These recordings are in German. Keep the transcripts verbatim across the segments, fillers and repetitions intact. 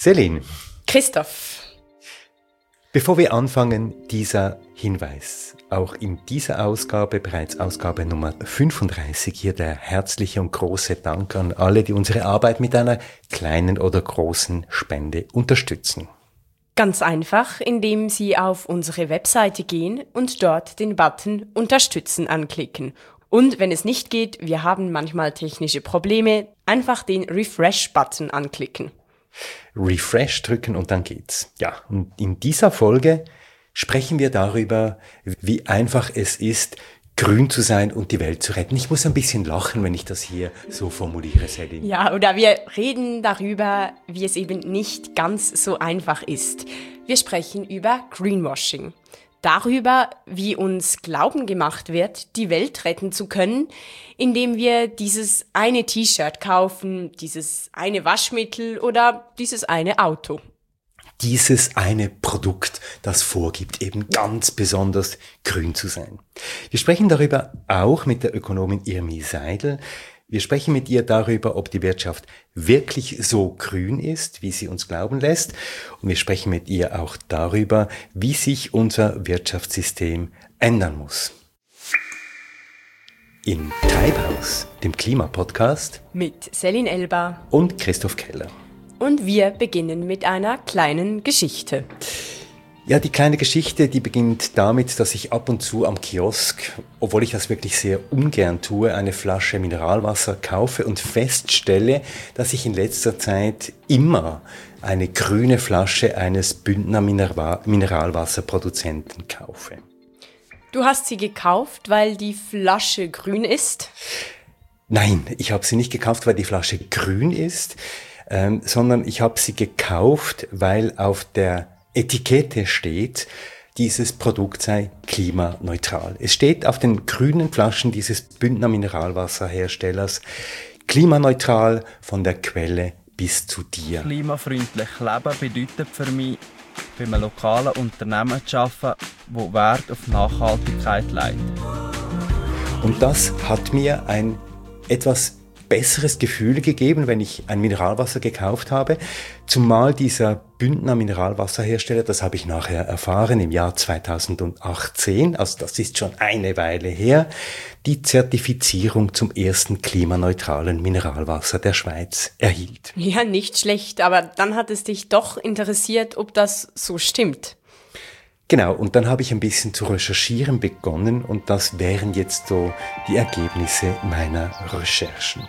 Celine. Christoph. Bevor wir anfangen, dieser Hinweis. Auch in dieser Ausgabe, bereits Ausgabe Nummer fünfunddreißig, hier der herzliche und große Dank an alle, die unsere Arbeit mit einer kleinen oder großen Spende unterstützen. Ganz einfach, indem Sie auf unsere Webseite gehen und dort den Button Unterstützen anklicken. Und wenn es nicht geht, wir haben manchmal technische Probleme, einfach den Refresh-Button anklicken. Refresh drücken und dann geht's. Ja, und in dieser Folge sprechen wir darüber, wie einfach es ist, grün zu sein und die Welt zu retten. Ich muss ein bisschen lachen, wenn ich das hier so formuliere, Celine. Ja, oder wir reden darüber, wie es eben nicht ganz so einfach ist. Wir sprechen über Greenwashing. Darüber, wie uns Glauben gemacht wird, die Welt retten zu können, indem wir dieses eine T-Shirt kaufen, dieses eine Waschmittel oder dieses eine Auto. Dieses eine Produkt, das vorgibt, eben ganz besonders grün zu sein. Wir sprechen darüber auch mit der Ökonomin Irmi Seidel. Wir sprechen mit ihr darüber, ob die Wirtschaft wirklich so grün ist, wie sie uns glauben lässt. Und wir sprechen mit ihr auch darüber, wie sich unser Wirtschaftssystem ändern muss. In Treibhaus, dem Klimapodcast, mit Celine Elba und Christoph Keller. Und wir beginnen mit einer kleinen Geschichte. Ja, die kleine Geschichte, die beginnt damit, dass ich ab und zu am Kiosk, obwohl ich das wirklich sehr ungern tue, eine Flasche Mineralwasser kaufe und feststelle, dass ich in letzter Zeit immer eine grüne Flasche eines Bündner Mineralwasserproduzenten kaufe. Du hast sie gekauft, weil die Flasche grün ist? Nein, ich habe sie nicht gekauft, weil die Flasche grün ist, ähm, sondern ich habe sie gekauft, weil auf der Etikette steht, dieses Produkt sei klimaneutral. Es steht auf den grünen Flaschen dieses Bündner Mineralwasserherstellers klimaneutral von der Quelle bis zu dir. Klimafreundlich leben bedeutet für mich, bei einem lokalen Unternehmen zu arbeiten, das Wert auf Nachhaltigkeit legt. Und das hat mir ein etwas besseres Gefühl gegeben, wenn ich ein Mineralwasser gekauft habe, zumal dieser Bündner Mineralwasserhersteller, das habe ich nachher erfahren, im Jahr zweitausendachtzehn, also das ist schon eine Weile her, die Zertifizierung zum ersten klimaneutralen Mineralwasser der Schweiz erhielt. Ja, nicht schlecht, aber dann hat es dich doch interessiert, ob das so stimmt. Genau, und dann habe ich ein bisschen zu recherchieren begonnen und das wären jetzt so die Ergebnisse meiner Recherchen.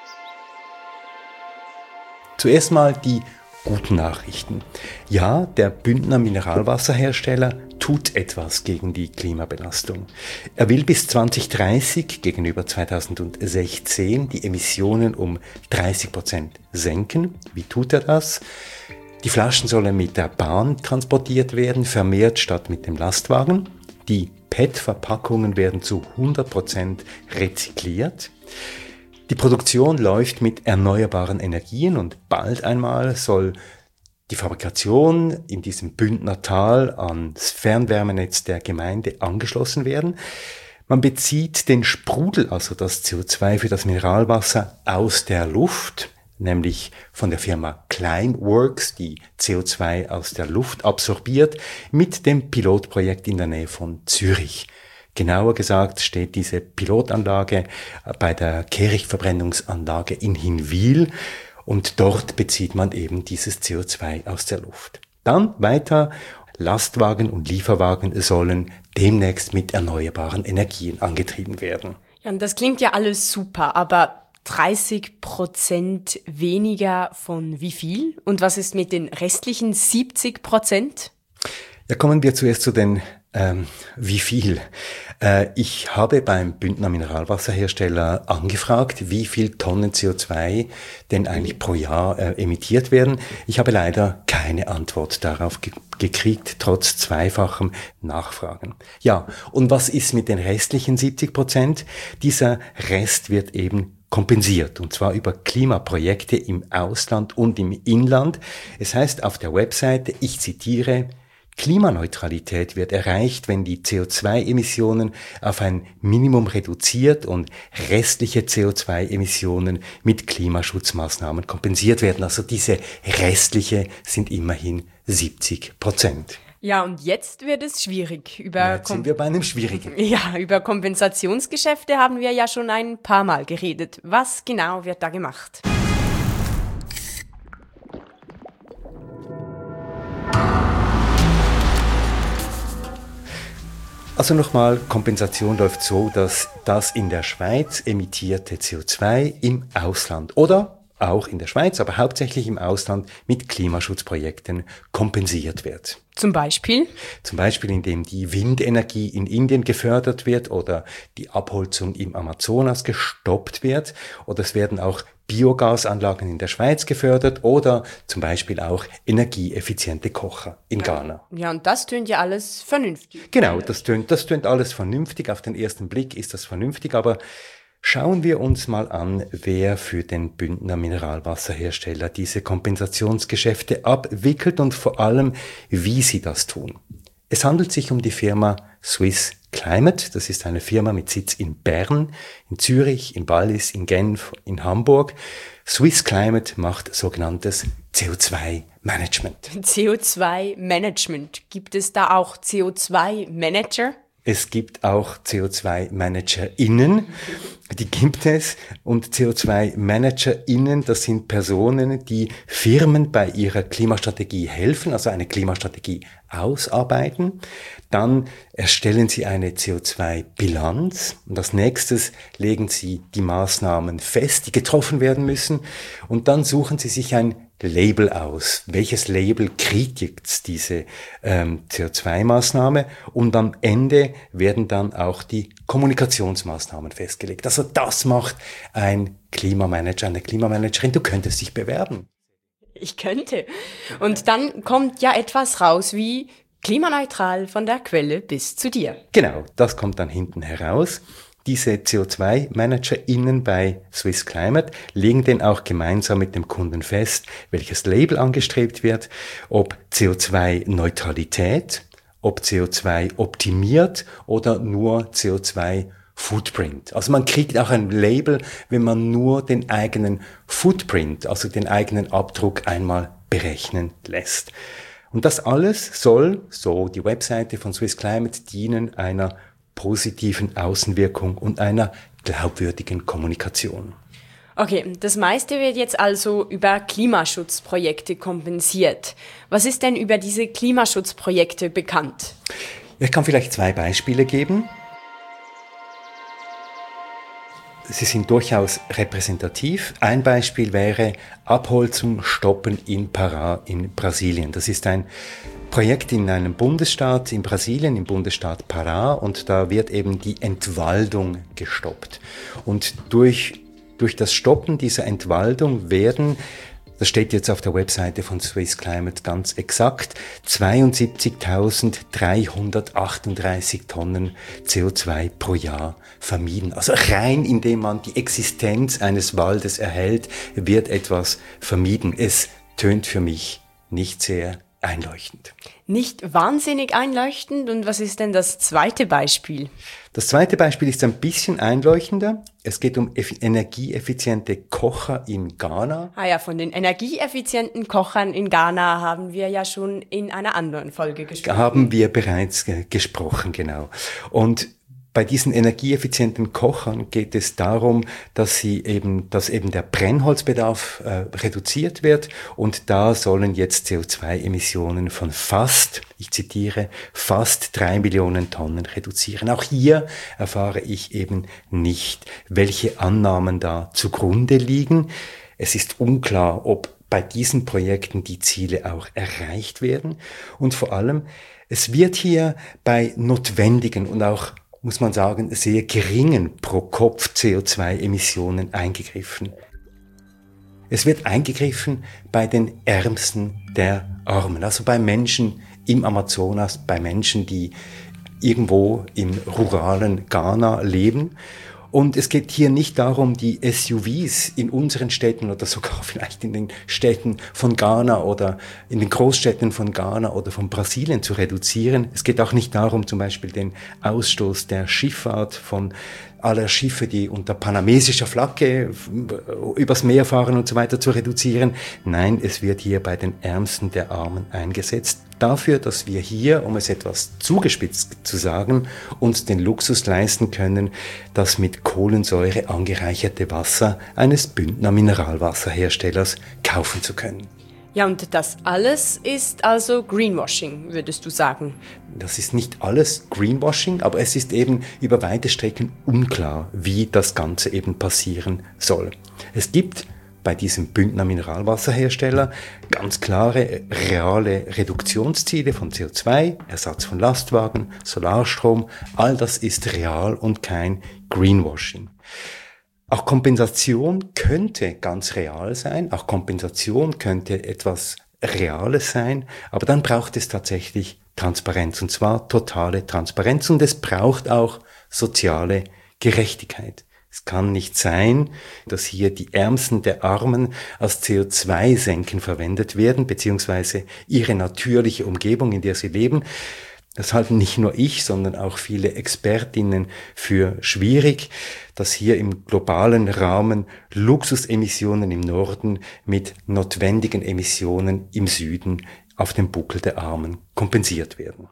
Zuerst mal die guten Nachrichten. Ja, der Bündner Mineralwasserhersteller tut etwas gegen die Klimabelastung. Er will bis zwanzig dreißig gegenüber zweitausendsechzehn die Emissionen um dreißig Prozent senken. Wie tut er das? Die Flaschen sollen mit der Bahn transportiert werden, vermehrt statt mit dem Lastwagen. Die P E T-Verpackungen werden zu hundert Prozent rezykliert. Die Produktion läuft mit erneuerbaren Energien und bald einmal soll die Fabrikation in diesem Bündner Tal ans Fernwärmenetz der Gemeinde angeschlossen werden. Man bezieht den Sprudel, also das C O zwei für das Mineralwasser, aus der Luft, nämlich von der Firma Climeworks, die C O zwei aus der Luft absorbiert, mit dem Pilotprojekt in der Nähe von Zürich. Genauer gesagt steht diese Pilotanlage bei der Kehrichtverbrennungsanlage in Hinwil und dort bezieht man eben dieses C O zwei aus der Luft. Dann weiter, Lastwagen und Lieferwagen sollen demnächst mit erneuerbaren Energien angetrieben werden. Ja, und das klingt ja alles super, aber dreißig Prozent weniger von wie viel? Und was ist mit den restlichen siebzig Prozent? Da kommen wir zuerst zu den ähm, wie viel. Äh, ich habe beim Bündner Mineralwasserhersteller angefragt, wie viel Tonnen C O zwei denn eigentlich pro Jahr äh, emittiert werden. Ich habe leider keine Antwort darauf ge- gekriegt, trotz zweifachem Nachfragen. Ja, und was ist mit den restlichen siebzig Prozent? Dieser Rest wird eben kompensiert, und zwar über Klimaprojekte im Ausland und im Inland. Es heißt auf der Webseite, ich zitiere, Klimaneutralität wird erreicht, wenn die C O zwei Emissionen auf ein Minimum reduziert und restliche C O zwei Emissionen mit Klimaschutzmaßnahmen kompensiert werden. Also diese restliche sind immerhin siebzig Prozent. Ja, und jetzt wird es schwierig. Über Jetzt sind wir bei einem schwierigen. Ja, über Kompensationsgeschäfte haben wir ja schon ein paar Mal geredet. Was genau wird da gemacht? Also nochmal, Kompensation läuft so, dass das in der Schweiz emittierte C O zwei im Ausland oder auch in der Schweiz, aber hauptsächlich im Ausland mit Klimaschutzprojekten kompensiert wird. Zum Beispiel? Zum Beispiel, indem die Windenergie in Indien gefördert wird oder die Abholzung im Amazonas gestoppt wird, oder es werden auch Biogasanlagen in der Schweiz gefördert oder zum Beispiel auch energieeffiziente Kocher in Ghana. Ja, und das tönt ja alles vernünftig. Genau, das tönt, das tönt alles vernünftig. Auf den ersten Blick ist das vernünftig, aber schauen wir uns mal an, wer für den Bündner Mineralwasserhersteller diese Kompensationsgeschäfte abwickelt und vor allem, wie sie das tun. Es handelt sich um die Firma Swiss Climate. Das ist eine Firma mit Sitz in Bern, in Zürich, in Wallis, in Genf, in Hamburg. Swiss Climate macht sogenanntes C O zwei Management. C O zwei Management. Gibt es da auch C O zwei Manager? Es gibt auch C O zwei ManagerInnen, die gibt es. Und C O zwei ManagerInnen, das sind Personen, die Firmen bei ihrer Klimastrategie helfen, also eine Klimastrategie ausarbeiten. Dann erstellen sie eine C O zwei Bilanz und als nächstes legen sie die Maßnahmen fest, die getroffen werden müssen. Und dann suchen sie sich ein Label aus. Welches Label kriegt jetzt diese ähm, C O zwei Maßnahme? Und am Ende werden dann auch die Kommunikationsmaßnahmen festgelegt. Also das macht ein Klimamanager, eine Klimamanagerin. Du könntest dich bewerben. Ich könnte. Und dann kommt ja etwas raus wie klimaneutral von der Quelle bis zu dir. Genau, das kommt dann hinten heraus. Diese C O zwei ManagerInnen bei Swiss Climate legen dann auch gemeinsam mit dem Kunden fest, welches Label angestrebt wird, ob C O zwei Neutralität, ob C O zwei optimiert oder nur C O zwei Footprint. Also man kriegt auch ein Label, wenn man nur den eigenen Footprint, also den eigenen Abdruck einmal berechnen lässt. Und das alles soll, so die Webseite von Swiss Climate, dienen einer positiven Außenwirkung und einer glaubwürdigen Kommunikation. Okay, das meiste wird jetzt also über Klimaschutzprojekte kompensiert. Was ist denn über diese Klimaschutzprojekte bekannt? Ich kann vielleicht zwei Beispiele geben. Sie sind durchaus repräsentativ. Ein Beispiel wäre Abholzung stoppen in Pará in Brasilien. Das ist ein Projekt in einem Bundesstaat in Brasilien, im Bundesstaat Pará, und da wird eben die Entwaldung gestoppt. Und durch, durch das Stoppen dieser Entwaldung werden, das steht jetzt auf der Webseite von Swiss Climate ganz exakt, zweiundsiebzigtausenddreihundertachtunddreißig Tonnen C O zwei pro Jahr vermieden. Also rein indem man die Existenz eines Waldes erhält, wird etwas vermieden. Es tönt für mich nicht sehr einleuchtend. Nicht wahnsinnig einleuchtend. Und was ist denn das zweite Beispiel? Das zweite Beispiel ist ein bisschen einleuchtender. Es geht um energieeffiziente Kocher in Ghana. Ah ja, von den energieeffizienten Kochern in Ghana haben wir ja schon in einer anderen Folge gesprochen. Haben wir bereits äh, gesprochen, genau. Und bei diesen energieeffizienten Kochern geht es darum, dass sie eben, dass eben der Brennholzbedarf äh, reduziert wird, und da sollen jetzt C O zwei Emissionen von fast, ich zitiere, fast drei Millionen Tonnen reduzieren. Auch hier erfahre ich eben nicht, welche Annahmen da zugrunde liegen. Es ist unklar, ob bei diesen Projekten die Ziele auch erreicht werden, und vor allem, es wird hier bei notwendigen und auch, muss man sagen, sehr geringen Pro-Kopf C O zwei Emissionen eingegriffen. Es wird eingegriffen bei den Ärmsten der Armen, also bei Menschen im Amazonas, bei Menschen, die irgendwo im ruralen Ghana leben. Und es geht hier nicht darum, die S U Vs in unseren Städten oder sogar vielleicht in den Städten von Ghana oder in den Großstädten von Ghana oder von Brasilien zu reduzieren. Es geht auch nicht darum, zum Beispiel den Ausstoß der Schifffahrt von aller Schiffe, die unter panamesischer Flagge übers Meer fahren und so weiter, zu reduzieren. Nein, es wird hier bei den Ärmsten der Armen eingesetzt. Dafür, dass wir hier, um es etwas zugespitzt zu sagen, uns den Luxus leisten können, das mit Kohlensäure angereicherte Wasser eines Bündner Mineralwasserherstellers kaufen zu können. Ja, und das alles ist also Greenwashing, würdest du sagen? Das ist nicht alles Greenwashing, aber es ist eben über weite Strecken unklar, wie das Ganze eben passieren soll. Es gibt bei diesem Bündner Mineralwasserhersteller ganz klare, reale Reduktionsziele von C O zwei, Ersatz von Lastwagen, Solarstrom. All das ist real und kein Greenwashing. Auch Kompensation könnte ganz real sein, auch Kompensation könnte etwas Reales sein, aber dann braucht es tatsächlich Transparenz, und zwar totale Transparenz, und es braucht auch soziale Gerechtigkeit. Es kann nicht sein, dass hier die Ärmsten der Armen als C O zwei Senken verwendet werden, beziehungsweise ihre natürliche Umgebung, in der sie leben. Das halten nicht nur ich, sondern auch viele Expertinnen für schwierig, dass hier im globalen Rahmen Luxusemissionen im Norden mit notwendigen Emissionen im Süden auf dem Buckel der Armen kompensiert werden.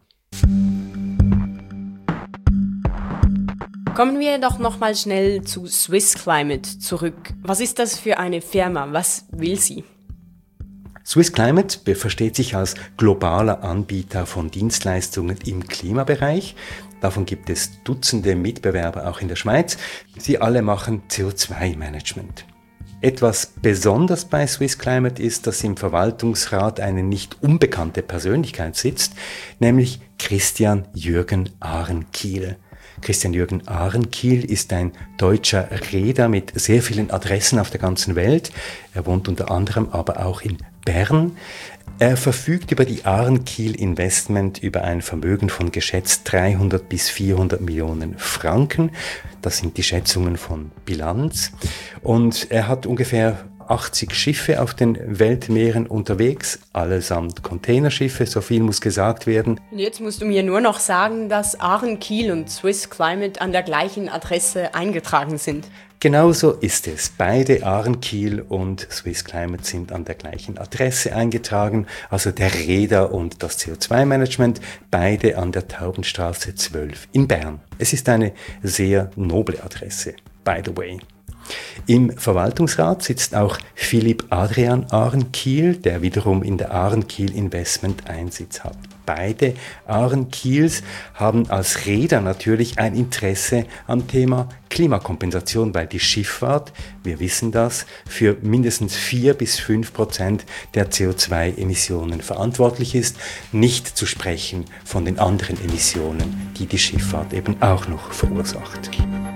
Kommen wir doch noch mal schnell zu Swiss Climate zurück. Was ist das für eine Firma? Was will sie? Swiss Climate versteht sich als globaler Anbieter von Dienstleistungen im Klimabereich. Davon gibt es Dutzende Mitbewerber auch in der Schweiz. Sie alle machen C O zwei Management. Etwas besonders bei Swiss Climate ist, dass im Verwaltungsrat eine nicht unbekannte Persönlichkeit sitzt, nämlich Christian Jürgen Ahrenkiel. Christian Jürgen Ahrenkiel ist ein deutscher Reeder mit sehr vielen Adressen auf der ganzen Welt. Er wohnt unter anderem aber auch in Bern. Er verfügt über die Ahrenkiel Investment über ein Vermögen von geschätzt dreihundert bis vierhundert Millionen Franken. Das sind die Schätzungen von Bilanz. Und er hat ungefähr achtzig Schiffe auf den Weltmeeren unterwegs, allesamt Containerschiffe, so viel muss gesagt werden. Und jetzt musst du mir nur noch sagen, dass Ahrenkiel und Swiss Climate an der gleichen Adresse eingetragen sind. Genauso ist es. Beide Ahrenkiel und Swiss Climate sind an der gleichen Adresse eingetragen, also der Reeder und das C O zwei Management, beide an der Taubenstraße zwölf in Bern. Es ist eine sehr noble Adresse, by the way. Im Verwaltungsrat sitzt auch Philipp Adrian Ahrenkiel, der wiederum in der Ahrenkiel Investment einen Sitz hat. Beide Ahrenkiels haben als Reeder natürlich ein Interesse am Thema Klimakompensation, weil die Schifffahrt, wir wissen das, für mindestens vier bis fünf Prozent der C O zwei Emissionen verantwortlich ist, nicht zu sprechen von den anderen Emissionen, die die Schifffahrt eben auch noch verursacht.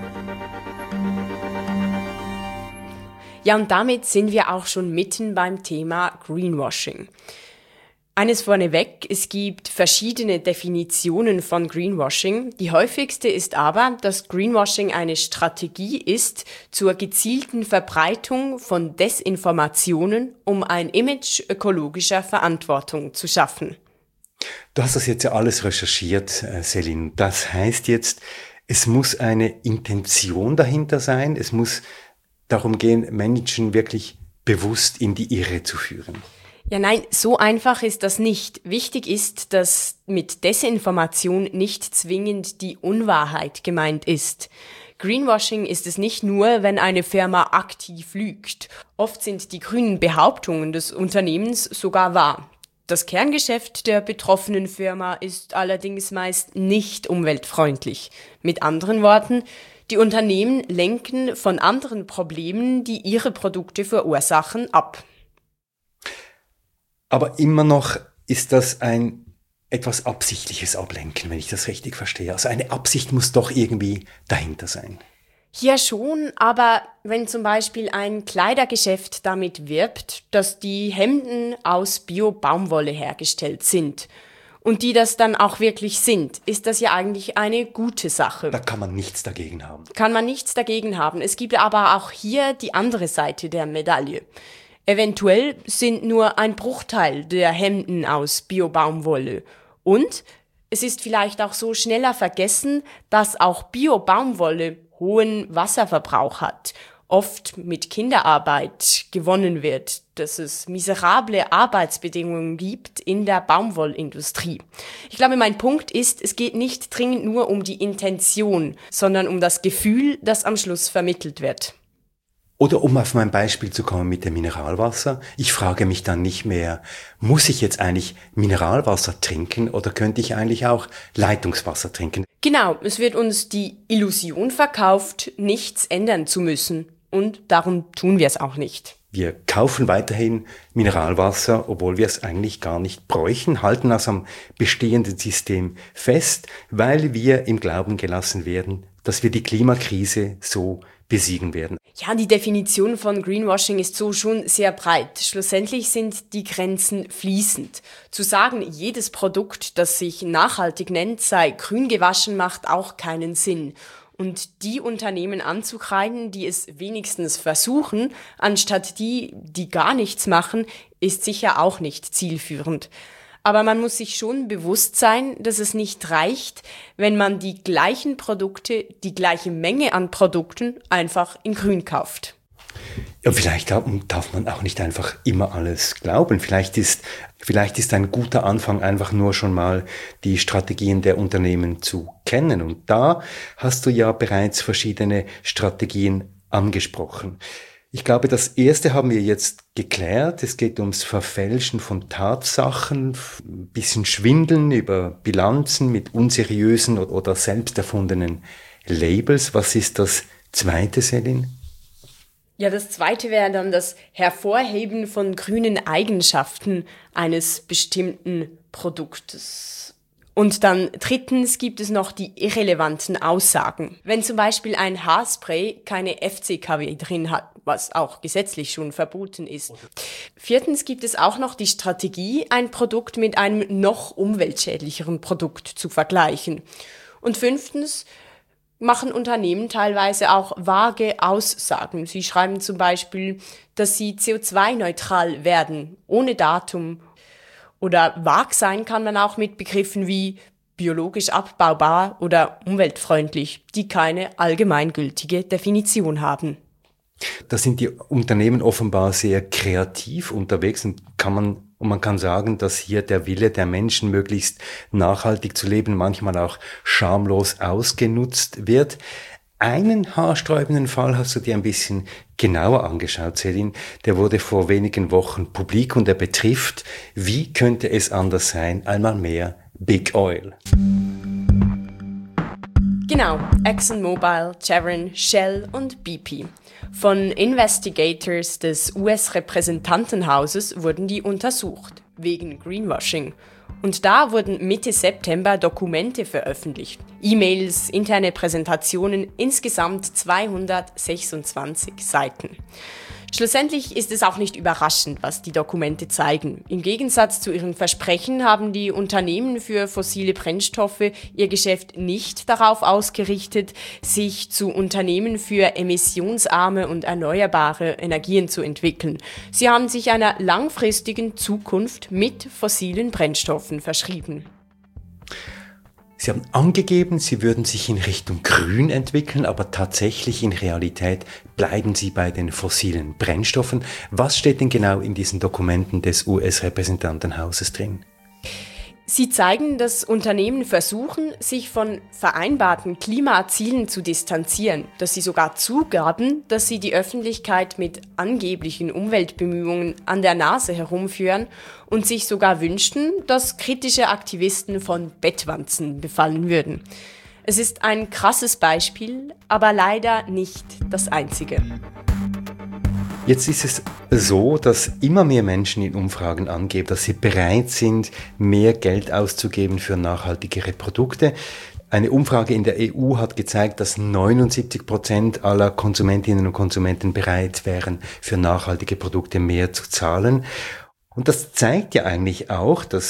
Ja, und damit sind wir auch schon mitten beim Thema Greenwashing. Eines vorneweg, es gibt verschiedene Definitionen von Greenwashing. Die häufigste ist aber, dass Greenwashing eine Strategie ist zur gezielten Verbreitung von Desinformationen, um ein Image ökologischer Verantwortung zu schaffen. Du hast das jetzt ja alles recherchiert, Celine. Das heißt jetzt, es muss eine Intention dahinter sein, es muss darum gehen, Menschen wirklich bewusst in die Irre zu führen. Ja, nein, so einfach ist das nicht. Wichtig ist, dass mit Desinformation nicht zwingend die Unwahrheit gemeint ist. Greenwashing ist es nicht nur, wenn eine Firma aktiv lügt. Oft sind die grünen Behauptungen des Unternehmens sogar wahr. Das Kerngeschäft der betroffenen Firma ist allerdings meist nicht umweltfreundlich. Mit anderen Worten, die Unternehmen lenken von anderen Problemen, die ihre Produkte verursachen, ab. Aber immer noch ist das ein etwas absichtliches Ablenken, wenn ich das richtig verstehe. Also eine Absicht muss doch irgendwie dahinter sein. Ja schon, aber wenn zum Beispiel ein Kleidergeschäft damit wirbt, dass die Hemden aus Bio-Baumwolle hergestellt sind und die das dann auch wirklich sind, ist das ja eigentlich eine gute Sache. Da kann man nichts dagegen haben. Kann man nichts dagegen haben. Es gibt aber auch hier die andere Seite der Medaille. Eventuell sind nur ein Bruchteil der Hemden aus Bio-Baumwolle. Und es ist vielleicht auch so schneller vergessen, dass auch Bio-Baumwolle hohen Wasserverbrauch hat, oft mit Kinderarbeit gewonnen wird, dass es miserable Arbeitsbedingungen gibt in der Baumwollindustrie. Ich glaube, mein Punkt ist, es geht nicht dringend nur um die Intention, sondern um das Gefühl, das am Schluss vermittelt wird. Oder um auf mein Beispiel zu kommen mit dem Mineralwasser, ich frage mich dann nicht mehr, muss ich jetzt eigentlich Mineralwasser trinken oder könnte ich eigentlich auch Leitungswasser trinken? Genau, es wird uns die Illusion verkauft, nichts ändern zu müssen. Und darum tun wir es auch nicht. Wir kaufen weiterhin Mineralwasser, obwohl wir es eigentlich gar nicht bräuchten, halten das am bestehenden System fest, weil wir im Glauben gelassen werden, dass wir die Klimakrise so besiegen werden. Ja, die Definition von Greenwashing ist so schon sehr breit. Schlussendlich sind die Grenzen fließend. Zu sagen, jedes Produkt, das sich nachhaltig nennt, sei grün gewaschen, macht auch keinen Sinn. Und die Unternehmen anzukreiden, die es wenigstens versuchen, anstatt die, die gar nichts machen, ist sicher auch nicht zielführend. Aber man muss sich schon bewusst sein, dass es nicht reicht, wenn man die gleichen Produkte, die gleiche Menge an Produkten einfach in grün kauft. Ja, vielleicht darf man auch nicht einfach immer alles glauben. Vielleicht ist, vielleicht ist ein guter Anfang einfach nur schon mal die Strategien der Unternehmen zu kennen. Und da hast du ja bereits verschiedene Strategien angesprochen. Ich glaube, das erste haben wir jetzt geklärt. Es geht ums Verfälschen von Tatsachen, ein bisschen Schwindeln über Bilanzen mit unseriösen oder selbst erfundenen Labels. Was ist das zweite, Selin? Ja, das zweite wäre dann das Hervorheben von grünen Eigenschaften eines bestimmten Produktes. Und dann drittens gibt es noch die irrelevanten Aussagen. Wenn zum Beispiel ein Haarspray keine F C K W drin hat, was auch gesetzlich schon verboten ist. Viertens gibt es auch noch die Strategie, ein Produkt mit einem noch umweltschädlicheren Produkt zu vergleichen. Und fünftens machen Unternehmen teilweise auch vage Aussagen. Sie schreiben zum Beispiel, dass sie C O zwei neutral werden, ohne Datum. Oder vag sein kann man auch mit Begriffen wie biologisch abbaubar oder umweltfreundlich, die keine allgemeingültige Definition haben. Da sind die Unternehmen offenbar sehr kreativ unterwegs und kann man, und man kann sagen, dass hier der Wille der Menschen, möglichst nachhaltig zu leben, manchmal auch schamlos ausgenutzt wird. Einen haarsträubenden Fall hast du dir ein bisschen genauer angeschaut, Selin. Der wurde vor wenigen Wochen publik und er betrifft, wie könnte es anders sein, einmal mehr Big Oil. Genau, ExxonMobil, Chevron, Shell und B P. Von Investigators des U S-Repräsentantenhauses wurden die untersucht, wegen Greenwashing. Und da wurden Mitte September Dokumente veröffentlicht. E-Mails, interne Präsentationen, insgesamt zweihundertsechsundzwanzig Seiten. Schlussendlich ist es auch nicht überraschend, was die Dokumente zeigen. Im Gegensatz zu ihren Versprechen haben die Unternehmen für fossile Brennstoffe ihr Geschäft nicht darauf ausgerichtet, sich zu Unternehmen für emissionsarme und erneuerbare Energien zu entwickeln. Sie haben sich einer langfristigen Zukunft mit fossilen Brennstoffen verschrieben. Sie haben angegeben, Sie würden sich in Richtung Grün entwickeln, aber tatsächlich in Realität bleiben Sie bei den fossilen Brennstoffen. Was steht denn genau in diesen Dokumenten des U S-Repräsentantenhauses drin? Sie zeigen, dass Unternehmen versuchen, sich von vereinbarten Klimazielen zu distanzieren, dass sie sogar zugaben, dass sie die Öffentlichkeit mit angeblichen Umweltbemühungen an der Nase herumführen und sich sogar wünschten, dass kritische Aktivisten von Bettwanzen befallen würden. Es ist ein krasses Beispiel, aber leider nicht das einzige. Jetzt ist es so, dass immer mehr Menschen in Umfragen angeben, dass sie bereit sind, mehr Geld auszugeben für nachhaltigere Produkte. Eine Umfrage in der E U hat gezeigt, dass neunundsiebzig Prozent aller Konsumentinnen und Konsumenten bereit wären, für nachhaltige Produkte mehr zu zahlen. Und das zeigt ja eigentlich auch, dass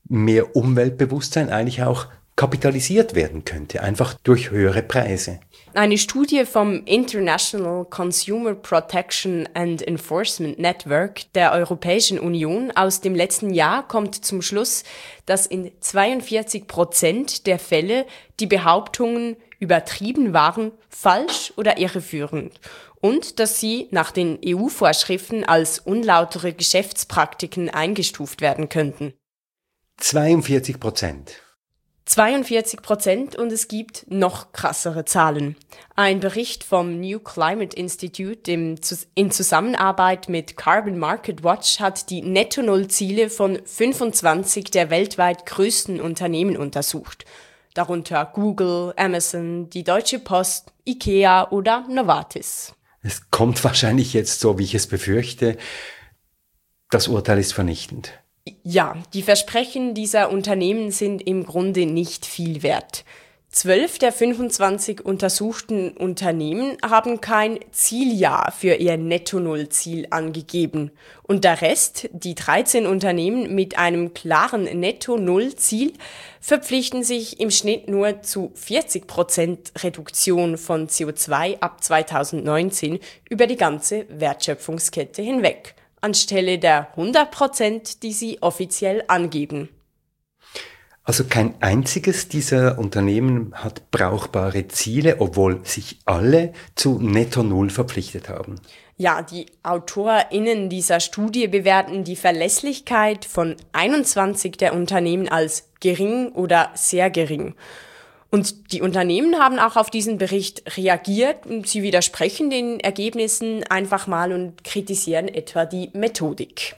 mehr Umweltbewusstsein eigentlich auch kapitalisiert werden könnte, einfach durch höhere Preise. Eine Studie vom International Consumer Protection and Enforcement Network der Europäischen Union aus dem letzten Jahr kommt zum Schluss, dass in zweiundvierzig Prozent der Fälle die Behauptungen übertrieben waren, falsch oder irreführend und dass sie nach den E U-Vorschriften als unlautere Geschäftspraktiken eingestuft werden könnten. zweiundvierzig Prozent. zweiundvierzig Prozent und es gibt noch krassere Zahlen. Ein Bericht vom New Climate Institute im, in Zusammenarbeit mit Carbon Market Watch hat die Netto-Null-Ziele von fünfundzwanzig der weltweit größten Unternehmen untersucht. Darunter Google, Amazon, die Deutsche Post, IKEA oder Novartis. Es kommt wahrscheinlich jetzt so, wie ich es befürchte. Das Urteil ist vernichtend. Ja, die Versprechen dieser Unternehmen sind im Grunde nicht viel wert. Zwölf der fünfundzwanzig untersuchten Unternehmen haben kein Zieljahr für ihr Netto-Null-Ziel angegeben. Und der Rest, die dreizehn Unternehmen mit einem klaren Netto-Null-Ziel, verpflichten sich im Schnitt nur zu vierzig Prozent Reduktion von C O zwei ab zweitausendneunzehn über die ganze Wertschöpfungskette hinweg, anstelle der hundert Prozent, die sie offiziell angeben. Also kein einziges dieser Unternehmen hat brauchbare Ziele, obwohl sich alle zu Netto Null verpflichtet haben. Ja, die AutorInnen dieser Studie bewerten die Verlässlichkeit von einundzwanzig der Unternehmen als gering oder sehr gering. Und die Unternehmen haben auch auf diesen Bericht reagiert und sie widersprechen den Ergebnissen einfach mal und kritisieren etwa die Methodik.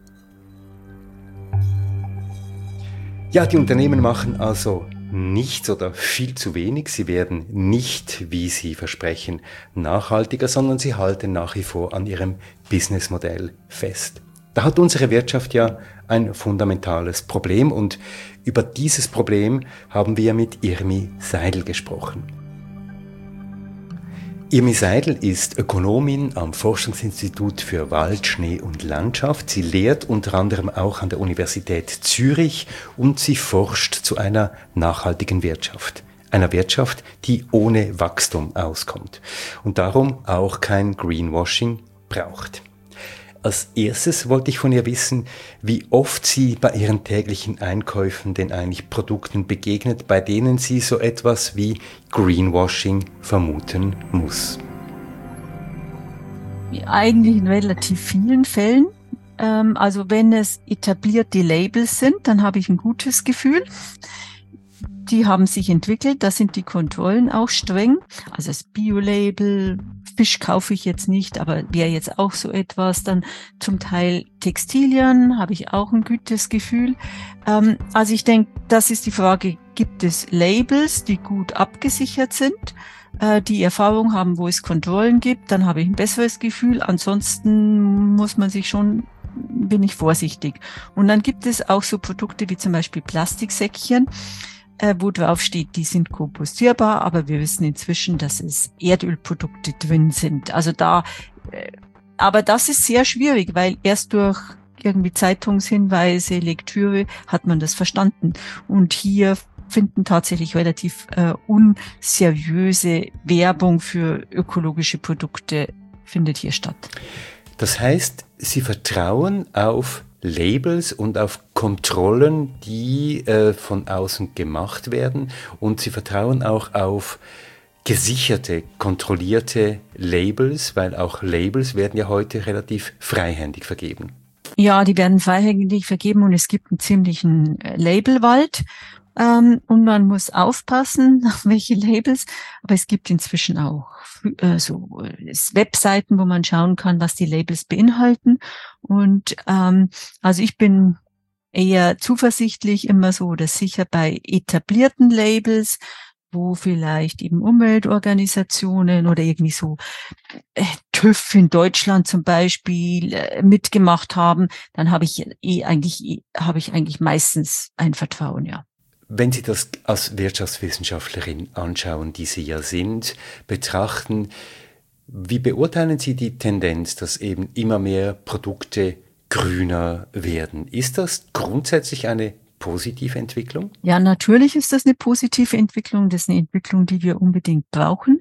Ja, die Unternehmen machen also nichts oder viel zu wenig. Sie werden nicht, wie sie versprechen, nachhaltiger, sondern sie halten nach wie vor an ihrem Businessmodell fest. Da hat unsere Wirtschaft ja ein fundamentales Problem und über dieses Problem haben wir mit Irmi Seidel gesprochen. Irmi Seidel ist Ökonomin am Forschungsinstitut für Wald, Schnee und Landschaft. Sie lehrt unter anderem auch an der Universität Zürich und sie forscht zu einer nachhaltigen Wirtschaft. Einer Wirtschaft, die ohne Wachstum auskommt und darum auch kein Greenwashing braucht. Als erstes wollte ich von ihr wissen, wie oft sie bei ihren täglichen Einkäufen den eigentlich Produkten begegnet, bei denen sie so etwas wie Greenwashing vermuten muss. Eigentlich in relativ vielen Fällen. Also wenn es etablierte Labels sind, dann habe ich ein gutes Gefühl. Die haben sich entwickelt, da sind die Kontrollen auch streng. Also das Bio-Label, Fisch kaufe ich jetzt nicht, aber wäre jetzt auch so etwas. Dann zum Teil Textilien, habe ich auch ein gutes Gefühl. Ähm, also ich denke, das ist die Frage, gibt es Labels, die gut abgesichert sind, äh, die Erfahrung haben, wo es Kontrollen gibt, dann habe ich ein besseres Gefühl. Ansonsten muss man sich schon, bin ich vorsichtig. Und dann gibt es auch so Produkte wie zum Beispiel Plastiksäckchen, Äh, wo drauf steht, die sind kompostierbar, aber wir wissen inzwischen, dass es Erdölprodukte drin sind. Also da, äh, aber das ist sehr schwierig, weil erst durch irgendwie Zeitungshinweise, Lektüre hat man das verstanden. Und hier finden tatsächlich relativ äh, unseriöse Werbung für ökologische Produkte findet hier statt. Das heißt, Sie vertrauen auf Labels und auf Kontrollen, die äh, von außen gemacht werden und sie vertrauen auch auf gesicherte, kontrollierte Labels, weil auch Labels werden ja heute relativ freihändig vergeben. Ja, die werden freihändig vergeben und es gibt einen ziemlichen Labelwald ähm, und man muss aufpassen, auf welche Labels, aber es gibt inzwischen auch äh, so Webseiten, wo man schauen kann, was die Labels beinhalten. Und ähm, also ich bin eher zuversichtlich immer so oder sicher bei etablierten Labels, wo vielleicht eben Umweltorganisationen oder irgendwie so äh, TÜV in Deutschland zum Beispiel äh, mitgemacht haben, dann habe ich eh eigentlich eh, habe ich eigentlich meistens ein Vertrauen, ja. Wenn Sie das als Wirtschaftswissenschaftlerin anschauen, die Sie ja sind, betrachten, wie beurteilen Sie die Tendenz, dass eben immer mehr Produkte grüner werden? Ist das grundsätzlich eine positive Entwicklung? Ja, natürlich ist das eine positive Entwicklung. Das ist eine Entwicklung, die wir unbedingt brauchen,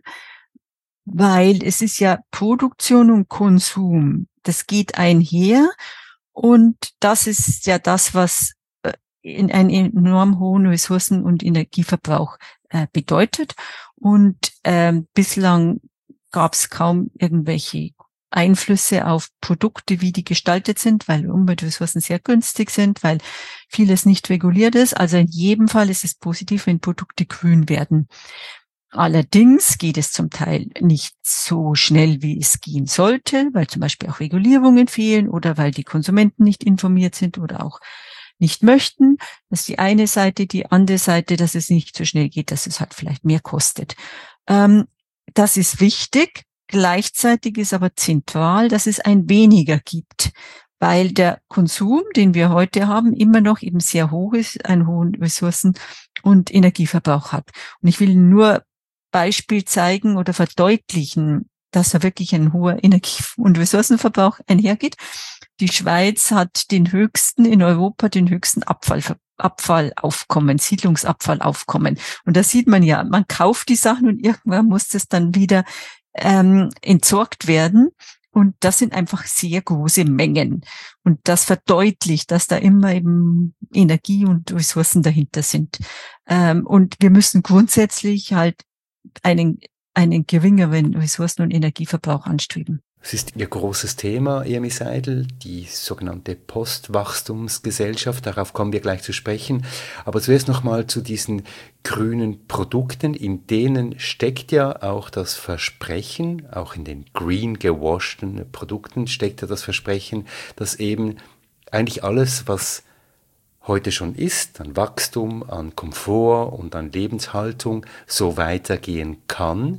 weil es ist ja Produktion und Konsum. Das geht einher und das ist ja das, was äh, in einen enorm hohen Ressourcen- und Energieverbrauch äh, bedeutet. Und ähm, bislang gab es kaum irgendwelche Einflüsse auf Produkte, wie die gestaltet sind, weil Umweltressourcen sehr günstig sind, weil vieles nicht reguliert ist. Also in jedem Fall ist es positiv, wenn Produkte grün werden. Allerdings geht es zum Teil nicht so schnell, wie es gehen sollte, weil zum Beispiel auch Regulierungen fehlen oder weil die Konsumenten nicht informiert sind oder auch nicht möchten. Das ist die eine Seite. Die andere Seite, dass es nicht so schnell geht, dass es halt vielleicht mehr kostet. Ähm, das ist wichtig. Gleichzeitig ist aber zentral, dass es ein weniger gibt, weil der Konsum, den wir heute haben, immer noch eben sehr hoch ist, einen hohen Ressourcen- und Energieverbrauch hat. Und ich will nur Beispiel zeigen oder verdeutlichen, dass da wirklich ein hoher Energie- und Ressourcenverbrauch einhergeht. Die Schweiz hat den höchsten in Europa, den höchsten Abfall, Abfallaufkommen, Siedlungsabfallaufkommen. Und da sieht man ja, man kauft die Sachen und irgendwann muss das dann wieder ähm, entsorgt werden. Und das sind einfach sehr große Mengen. Und das verdeutlicht, dass da immer eben Energie und Ressourcen dahinter sind. Ähm, und wir müssen grundsätzlich halt einen, einen geringeren Ressourcen- und Energieverbrauch anstreben. Es ist Ihr großes Thema, Irmi Seidel, die sogenannte Postwachstumsgesellschaft. Darauf kommen wir gleich zu sprechen. Aber zuerst nochmal zu diesen grünen Produkten. In denen steckt ja auch das Versprechen, auch in den green gewaschten Produkten steckt ja das Versprechen, dass eben eigentlich alles, was heute schon ist, an Wachstum, an Komfort und an Lebenshaltung, so weitergehen kann,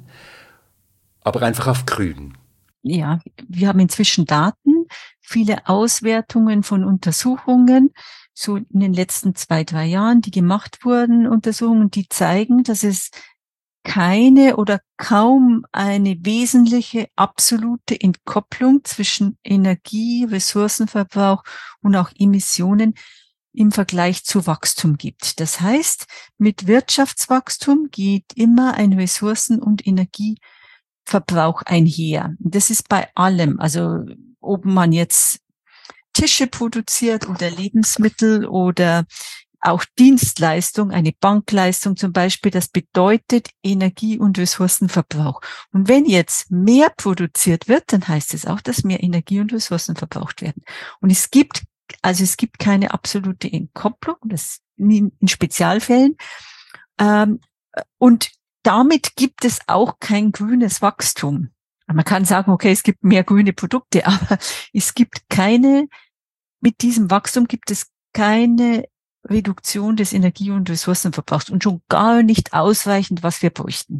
aber einfach auf grün. Ja, wir haben inzwischen Daten, viele Auswertungen von Untersuchungen, so in den letzten zwei, drei Jahren, die gemacht wurden, Untersuchungen, die zeigen, dass es keine oder kaum eine wesentliche absolute Entkopplung zwischen Energie, Ressourcenverbrauch und auch Emissionen im Vergleich zu Wachstum gibt. Das heißt, mit Wirtschaftswachstum geht immer ein Ressourcen- und Energieverbrauch einher. Das ist bei allem, also ob man jetzt Tische produziert oder Lebensmittel oder auch Dienstleistung, eine Bankleistung zum Beispiel, das bedeutet Energie- und Ressourcenverbrauch. Und wenn jetzt mehr produziert wird, dann heißt es auch, dass mehr Energie und Ressourcen verbraucht werden. Und es gibt, also es gibt keine absolute Entkopplung, das in Spezialfällen. Ähm, und damit gibt es auch kein grünes Wachstum. Man kann sagen, okay, es gibt mehr grüne Produkte, aber es gibt keine, mit diesem Wachstum gibt es keine Reduktion des Energie- und Ressourcenverbrauchs und schon gar nicht ausreichend, was wir bräuchten.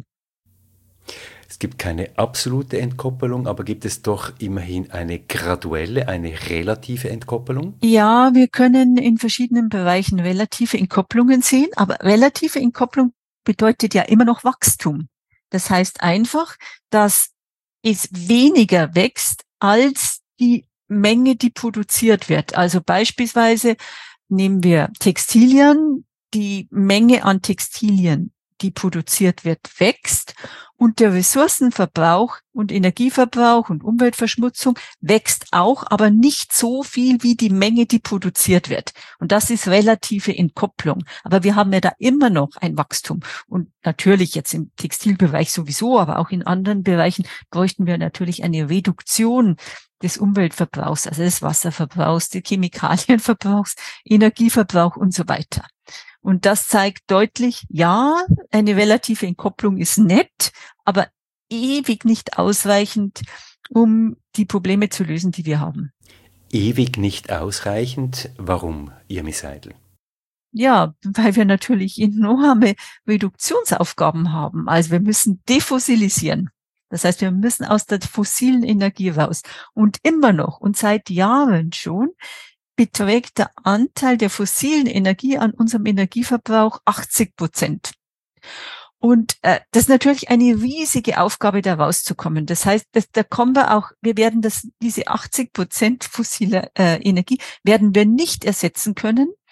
Es gibt keine absolute Entkoppelung, aber gibt es doch immerhin eine graduelle, eine relative Entkoppelung? Ja, wir können in verschiedenen Bereichen relative Entkopplungen sehen, aber relative Entkopplung bedeutet ja immer noch Wachstum. Das heißt einfach, dass es weniger wächst als die Menge, die produziert wird. Also beispielsweise nehmen wir Textilien, die Menge an Textilien, die produziert wird, wächst und der Ressourcenverbrauch und Energieverbrauch und Umweltverschmutzung wächst auch, aber nicht so viel wie die Menge, die produziert wird. Und das ist relative Entkopplung. Aber wir haben ja da immer noch ein Wachstum. Und natürlich jetzt im Textilbereich sowieso, aber auch in anderen Bereichen bräuchten wir natürlich eine Reduktion des Umweltverbrauchs, also des Wasserverbrauchs, des Chemikalienverbrauchs, Energieverbrauch und so weiter. Und das zeigt deutlich, ja, eine relative Entkopplung ist nett, aber ewig nicht ausreichend, um die Probleme zu lösen, die wir haben. Ewig nicht ausreichend? Warum, Irmi Seidel? Ja, weil wir natürlich enorme Reduktionsaufgaben haben. Also wir müssen defossilisieren. Das heißt, wir müssen aus der fossilen Energie raus. Und immer noch und seit Jahren schon beträgt der Anteil der fossilen Energie an unserem Energieverbrauch achtzig Prozent. Und äh, das ist natürlich eine riesige Aufgabe, da rauszukommen. Das heißt, das, da kommen wir auch, wir werden das, diese achtzig Prozent fossile äh, Energie werden wir nicht ersetzen können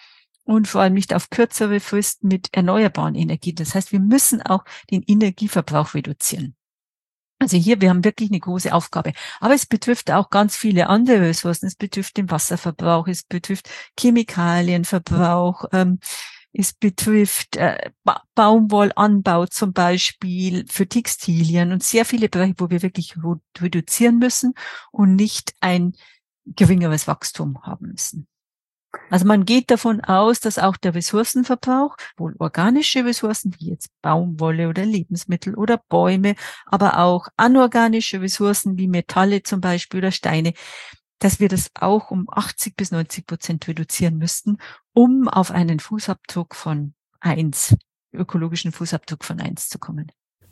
und vor allem nicht auf kürzere Fristen mit erneuerbaren Energien. Das heißt, wir müssen auch den Energieverbrauch reduzieren. Also hier, wir haben wirklich eine große Aufgabe. Aber es betrifft auch ganz viele andere Ressourcen. Es betrifft den Wasserverbrauch, es betrifft Chemikalienverbrauch, ähm, es betrifft äh, ba- Baumwollanbau zum Beispiel für Textilien und sehr viele Bereiche, wo wir wirklich ru- reduzieren müssen und nicht ein geringeres Wachstum haben müssen. Also man geht davon aus, dass auch der Ressourcenverbrauch, wohl organische Ressourcen wie jetzt Baumwolle oder Lebensmittel oder Bäume, aber auch anorganische Ressourcen wie Metalle zum Beispiel oder Steine, dass wir das auch um achtzig bis neunzig Prozent reduzieren müssten, um auf einen Fußabdruck von eins, ökologischen Fußabdruck von eins zu kommen.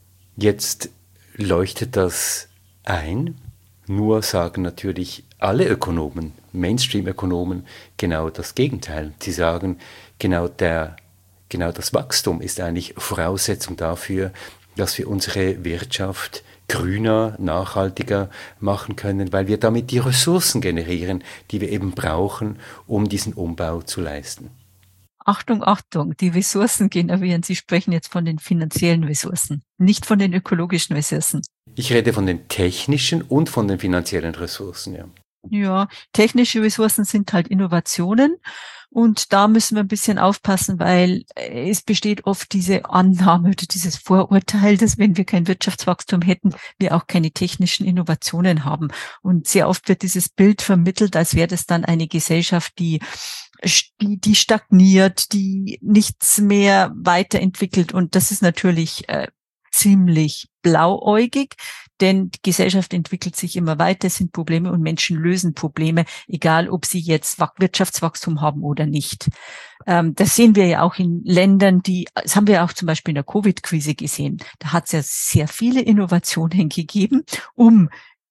Jetzt leuchtet das ein, nur sagen natürlich alle Ökonomen, Mainstream-Ökonomen, genau das Gegenteil. Sie sagen, genau, der, genau das Wachstum ist eigentlich Voraussetzung dafür, dass wir unsere Wirtschaft grüner, nachhaltiger machen können, weil wir damit die Ressourcen generieren, die wir eben brauchen, um diesen Umbau zu leisten. Achtung, Achtung, die Ressourcen generieren. Sie sprechen jetzt von den finanziellen Ressourcen, nicht von den ökologischen Ressourcen. Ich rede von den technischen und von den finanziellen Ressourcen, ja. Ja, technische Ressourcen sind halt Innovationen und da müssen wir ein bisschen aufpassen, weil es besteht oft diese Annahme oder dieses Vorurteil, dass wenn wir kein Wirtschaftswachstum hätten, wir auch keine technischen Innovationen haben. Und sehr oft wird dieses Bild vermittelt, als wäre das dann eine Gesellschaft, die die, die stagniert, die nichts mehr weiterentwickelt. Und das ist natürlich äh, ziemlich blauäugig, denn die Gesellschaft entwickelt sich immer weiter, es sind Probleme und Menschen lösen Probleme, egal ob sie jetzt Wirtschaftswachstum haben oder nicht. Ähm, das sehen wir ja auch in Ländern, die, das haben wir auch zum Beispiel in der Covid-Krise gesehen. Da hat es ja sehr viele Innovationen gegeben, um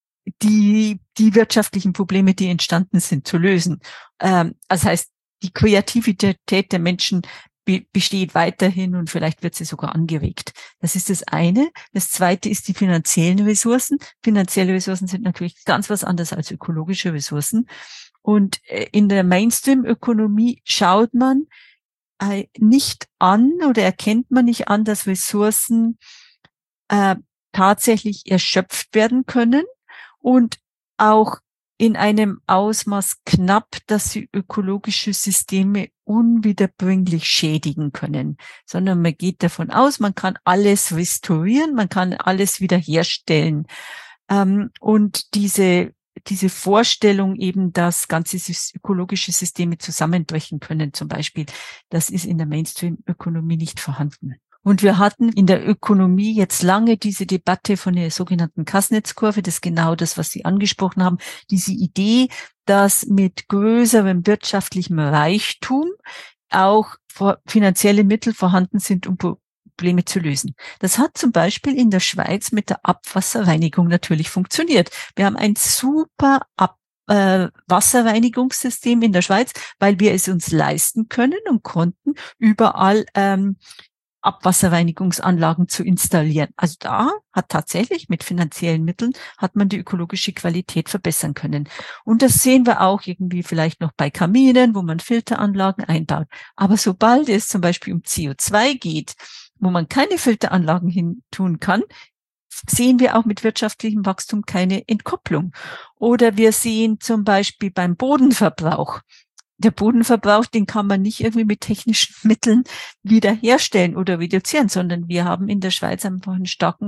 die, die wirtschaftlichen Probleme, die entstanden sind, zu lösen. Ähm, das heißt, die Kreativität der Menschen be- besteht weiterhin und vielleicht wird sie sogar angeregt. Das ist das eine. Das zweite ist die finanziellen Ressourcen. Finanzielle Ressourcen sind natürlich ganz was anderes als ökologische Ressourcen. Und in der Mainstream-Ökonomie schaut man äh, nicht an oder erkennt man nicht an, dass Ressourcen äh, tatsächlich erschöpft werden können und auch in einem Ausmaß knapp, dass sie ökologische Systeme unwiederbringlich schädigen können, sondern man geht davon aus, man kann alles restaurieren, man kann alles wiederherstellen. Ähm, und diese diese Vorstellung eben, dass ganze ökologische Systeme zusammenbrechen können, zum Beispiel, das ist in der Mainstream-Ökonomie nicht vorhanden. Und wir hatten in der Ökonomie jetzt lange diese Debatte von der sogenannten Kasnitz-Kurve, das ist genau das, was Sie angesprochen haben, diese Idee, dass mit größerem wirtschaftlichem Reichtum auch finanzielle Mittel vorhanden sind, um Probleme zu lösen. Das hat zum Beispiel in der Schweiz mit der Abwasserreinigung natürlich funktioniert. Wir haben ein super Ab äh, Wasserreinigungssystem in der Schweiz, weil wir es uns leisten können und konnten überall ähm, Abwasserreinigungsanlagen zu installieren. Also da hat tatsächlich mit finanziellen Mitteln hat man die ökologische Qualität verbessern können. Und das sehen wir auch irgendwie vielleicht noch bei Kaminen, wo man Filteranlagen einbaut. Aber sobald es zum Beispiel um C O zwei geht, wo man keine Filteranlagen hin tun kann, sehen wir auch mit wirtschaftlichem Wachstum keine Entkopplung. Oder wir sehen zum Beispiel beim Bodenverbrauch. Der Bodenverbrauch, den kann man nicht irgendwie mit technischen Mitteln wiederherstellen oder reduzieren, sondern wir haben in der Schweiz einfach einen starken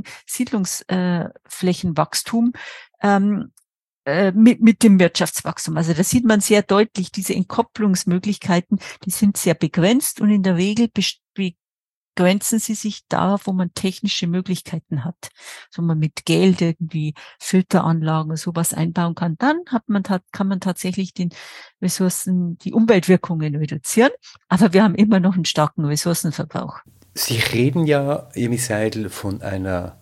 Siedlungsflächenwachstum ähm, äh, mit, mit dem Wirtschaftswachstum. Also da sieht man sehr deutlich, diese Entkopplungsmöglichkeiten, die sind sehr begrenzt und in der Regel begrenzen sie sich da, wo man technische Möglichkeiten hat. So man mit Geld irgendwie Filteranlagen und sowas einbauen kann, dann hat man, kann man tatsächlich den Ressourcen, die Umweltwirkungen reduzieren. Aber wir haben immer noch einen starken Ressourcenverbrauch. Sie reden ja, Emi Seidel, von einer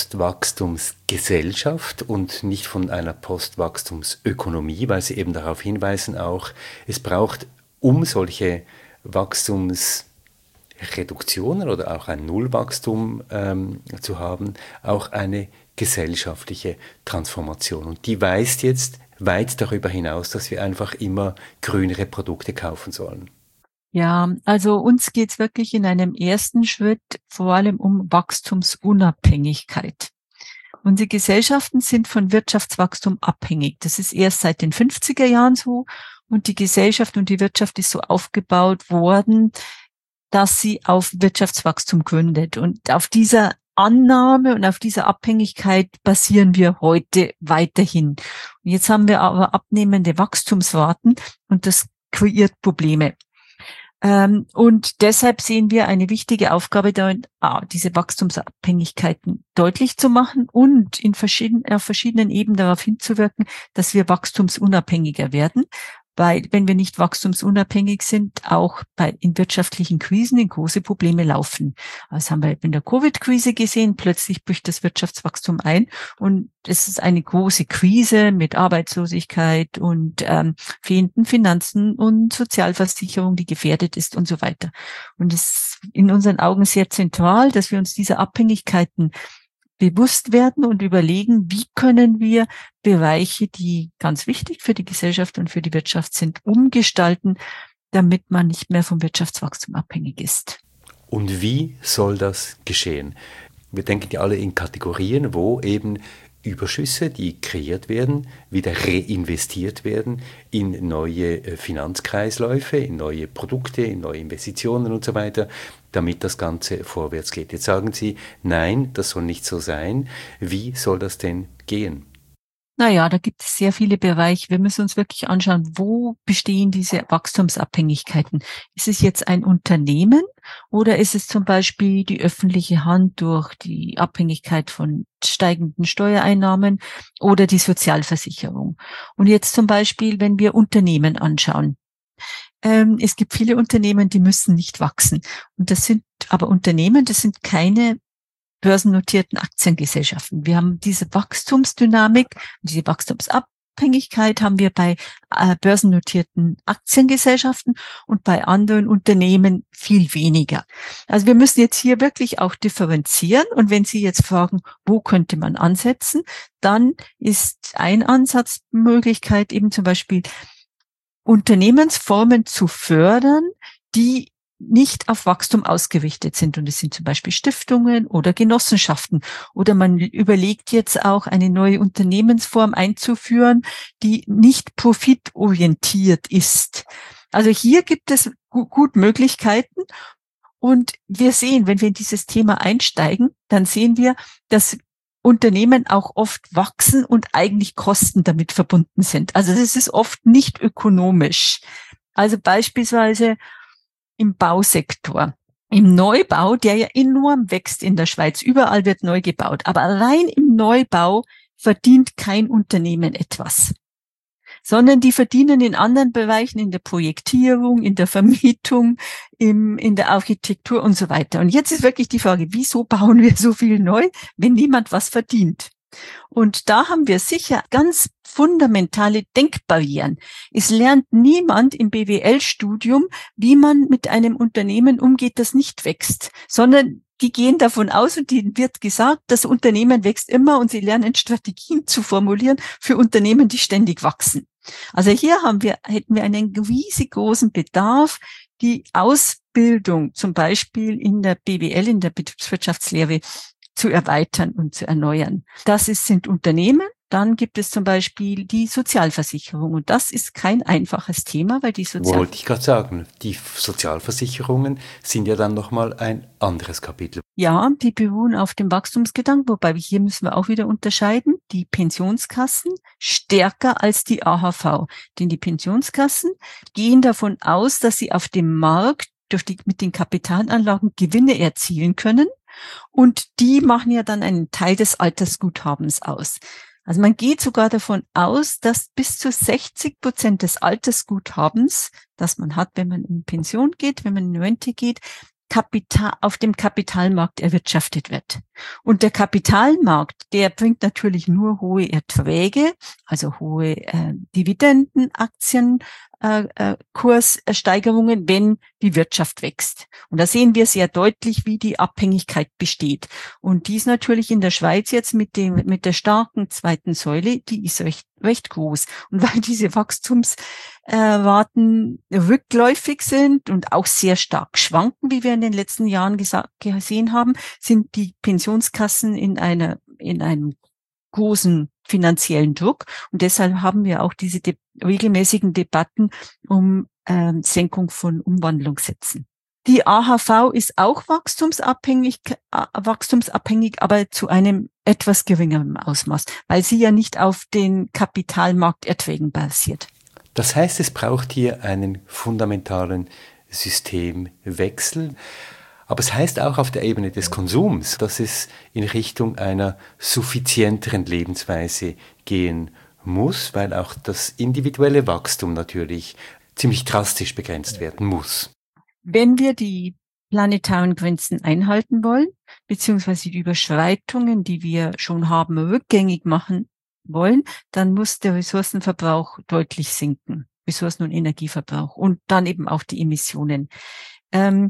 Postwachstumsgesellschaft und nicht von einer Postwachstumsökonomie, weil Sie eben darauf hinweisen auch, es braucht, um solche Wachstums Reduktionen oder auch ein Nullwachstum ähm, zu haben, auch eine gesellschaftliche Transformation. Und die weist jetzt weit darüber hinaus, dass wir einfach immer grünere Produkte kaufen sollen. Ja, also uns geht's wirklich in einem ersten Schritt vor allem um Wachstumsunabhängigkeit. Unsere Gesellschaften sind von Wirtschaftswachstum abhängig. Das ist erst seit den fünfziger Jahren so. Und die Gesellschaft und die Wirtschaft ist so aufgebaut worden, dass sie auf Wirtschaftswachstum gründet. Und auf dieser Annahme und auf dieser Abhängigkeit basieren wir heute weiterhin. Und jetzt haben wir aber abnehmende Wachstumsraten und das kreiert Probleme. Und deshalb sehen wir eine wichtige Aufgabe darin, diese Wachstumsabhängigkeiten deutlich zu machen und in verschiedenen, auf verschiedenen Ebenen darauf hinzuwirken, dass wir wachstumsunabhängiger werden. Weil, wenn wir nicht wachstumsunabhängig sind, auch bei, in wirtschaftlichen Krisen in große Probleme laufen. Das haben wir in der Covid-Krise gesehen. Plötzlich bricht das Wirtschaftswachstum ein und es ist eine große Krise mit Arbeitslosigkeit und ähm, fehlenden Finanzen und Sozialversicherung, die gefährdet ist und so weiter. Und es ist in unseren Augen sehr zentral, dass wir uns dieser Abhängigkeiten bewusst werden und überlegen, wie können wir Bereiche, die ganz wichtig für die Gesellschaft und für die Wirtschaft sind, umgestalten, damit man nicht mehr vom Wirtschaftswachstum abhängig ist. Und wie soll das geschehen? Wir denken ja alle in Kategorien, wo eben Überschüsse, die kreiert werden, wieder reinvestiert werden in neue Finanzkreisläufe, in neue Produkte, in neue Investitionen und so weiter, damit das Ganze vorwärts geht. Jetzt sagen Sie, nein, das soll nicht so sein. Wie soll das denn gehen? Naja, da gibt es sehr viele Bereiche. Wir müssen uns wirklich anschauen, wo bestehen diese Wachstumsabhängigkeiten? Ist es jetzt ein Unternehmen oder ist es zum Beispiel die öffentliche Hand durch die Abhängigkeit von steigenden Steuereinnahmen oder die Sozialversicherung? Und jetzt zum Beispiel, wenn wir Unternehmen anschauen. Ähm, es gibt viele Unternehmen, die müssen nicht wachsen. Und das sind aber Unternehmen, das sind keine börsennotierten Aktiengesellschaften. Wir haben diese Wachstumsdynamik, diese Wachstumsabhängigkeit haben wir bei äh, börsennotierten Aktiengesellschaften und bei anderen Unternehmen viel weniger. Also wir müssen jetzt hier wirklich auch differenzieren. Und wenn Sie jetzt fragen, wo könnte man ansetzen, dann ist ein Ansatzmöglichkeit eben zum Beispiel Unternehmensformen zu fördern, die nicht auf Wachstum ausgerichtet sind. Und es sind zum Beispiel Stiftungen oder Genossenschaften. Oder man überlegt jetzt auch, eine neue Unternehmensform einzuführen, die nicht profitorientiert ist. Also hier gibt es gut Möglichkeiten. Und wir sehen, wenn wir in dieses Thema einsteigen, dann sehen wir, dass Unternehmen auch oft wachsen und eigentlich Kosten damit verbunden sind. Also das ist oft nicht ökonomisch. Also beispielsweise im Bausektor, im Neubau, der ja enorm wächst in der Schweiz. Überall wird neu gebaut. Aber allein im Neubau verdient kein Unternehmen etwas, sondern die verdienen in anderen Bereichen, in der Projektierung, in der Vermietung, im, in der Architektur und so weiter. Und jetzt ist wirklich die Frage, wieso bauen wir so viel neu, wenn niemand was verdient? Und da haben wir sicher ganz fundamentale Denkbarrieren. Es lernt niemand im B W L-Studium, wie man mit einem Unternehmen umgeht, das nicht wächst, sondern die gehen davon aus und denen wird gesagt, das Unternehmen wächst immer und sie lernen Strategien zu formulieren für Unternehmen, die ständig wachsen. Also hier haben wir, hätten wir einen riesig großen Bedarf, die Ausbildung zum Beispiel in der B W L, in der Betriebswirtschaftslehre, zu erweitern und zu erneuern. Das ist, sind Unternehmen. Dann gibt es zum Beispiel die Sozialversicherung. Und das ist kein einfaches Thema, weil die Sozial... Wollte ich gerade sagen, die Sozialversicherungen sind ja dann nochmal ein anderes Kapitel. Ja, die beruhen auf dem Wachstumsgedanken, wobei hier müssen wir auch wieder unterscheiden. Die Pensionskassen stärker als die A H V. Denn die Pensionskassen gehen davon aus, dass sie auf dem Markt durch die, mit den Kapitalanlagen Gewinne erzielen können. Und die machen ja dann einen Teil des Altersguthabens aus. Also man geht sogar davon aus, dass bis zu sechzig Prozent des Altersguthabens, das man hat, wenn man in Pension geht, wenn man in Rente geht, Kapital, auf dem Kapitalmarkt erwirtschaftet wird. Und der Kapitalmarkt, der bringt natürlich nur hohe Erträge, also hohe äh, Dividenden, Aktien, äh, äh, Kurssteigerungen, wenn die Wirtschaft wächst. Und da sehen wir sehr deutlich, wie die Abhängigkeit besteht. Und die ist natürlich in der Schweiz jetzt mit dem, mit der starken zweiten Säule, die ist recht, recht groß. Und weil diese Wachstums erwarten, rückläufig sind und auch sehr stark schwanken, wie wir in den letzten Jahren gesa- gesehen haben, sind die Pensionskassen in einer, in einem großen finanziellen Druck. Und deshalb haben wir auch diese de- regelmäßigen Debatten um ähm, Senkung von Umwandlungssätzen. Die A H V ist auch wachstumsabhängig, äh, wachstumsabhängig, aber zu einem etwas geringeren Ausmaß, weil sie ja nicht auf den Kapitalmarkterträgen basiert. Das heißt, es braucht hier einen fundamentalen Systemwechsel. Aber es heißt auch auf der Ebene des Konsums, dass es in Richtung einer suffizienteren Lebensweise gehen muss, weil auch das individuelle Wachstum natürlich ziemlich drastisch begrenzt werden muss. Wenn wir die planetaren Grenzen einhalten wollen, beziehungsweise die Überschreitungen, die wir schon haben, rückgängig machen wollen, dann muss der Ressourcenverbrauch deutlich sinken. Ressourcen- und Energieverbrauch und dann eben auch die Emissionen. Ähm,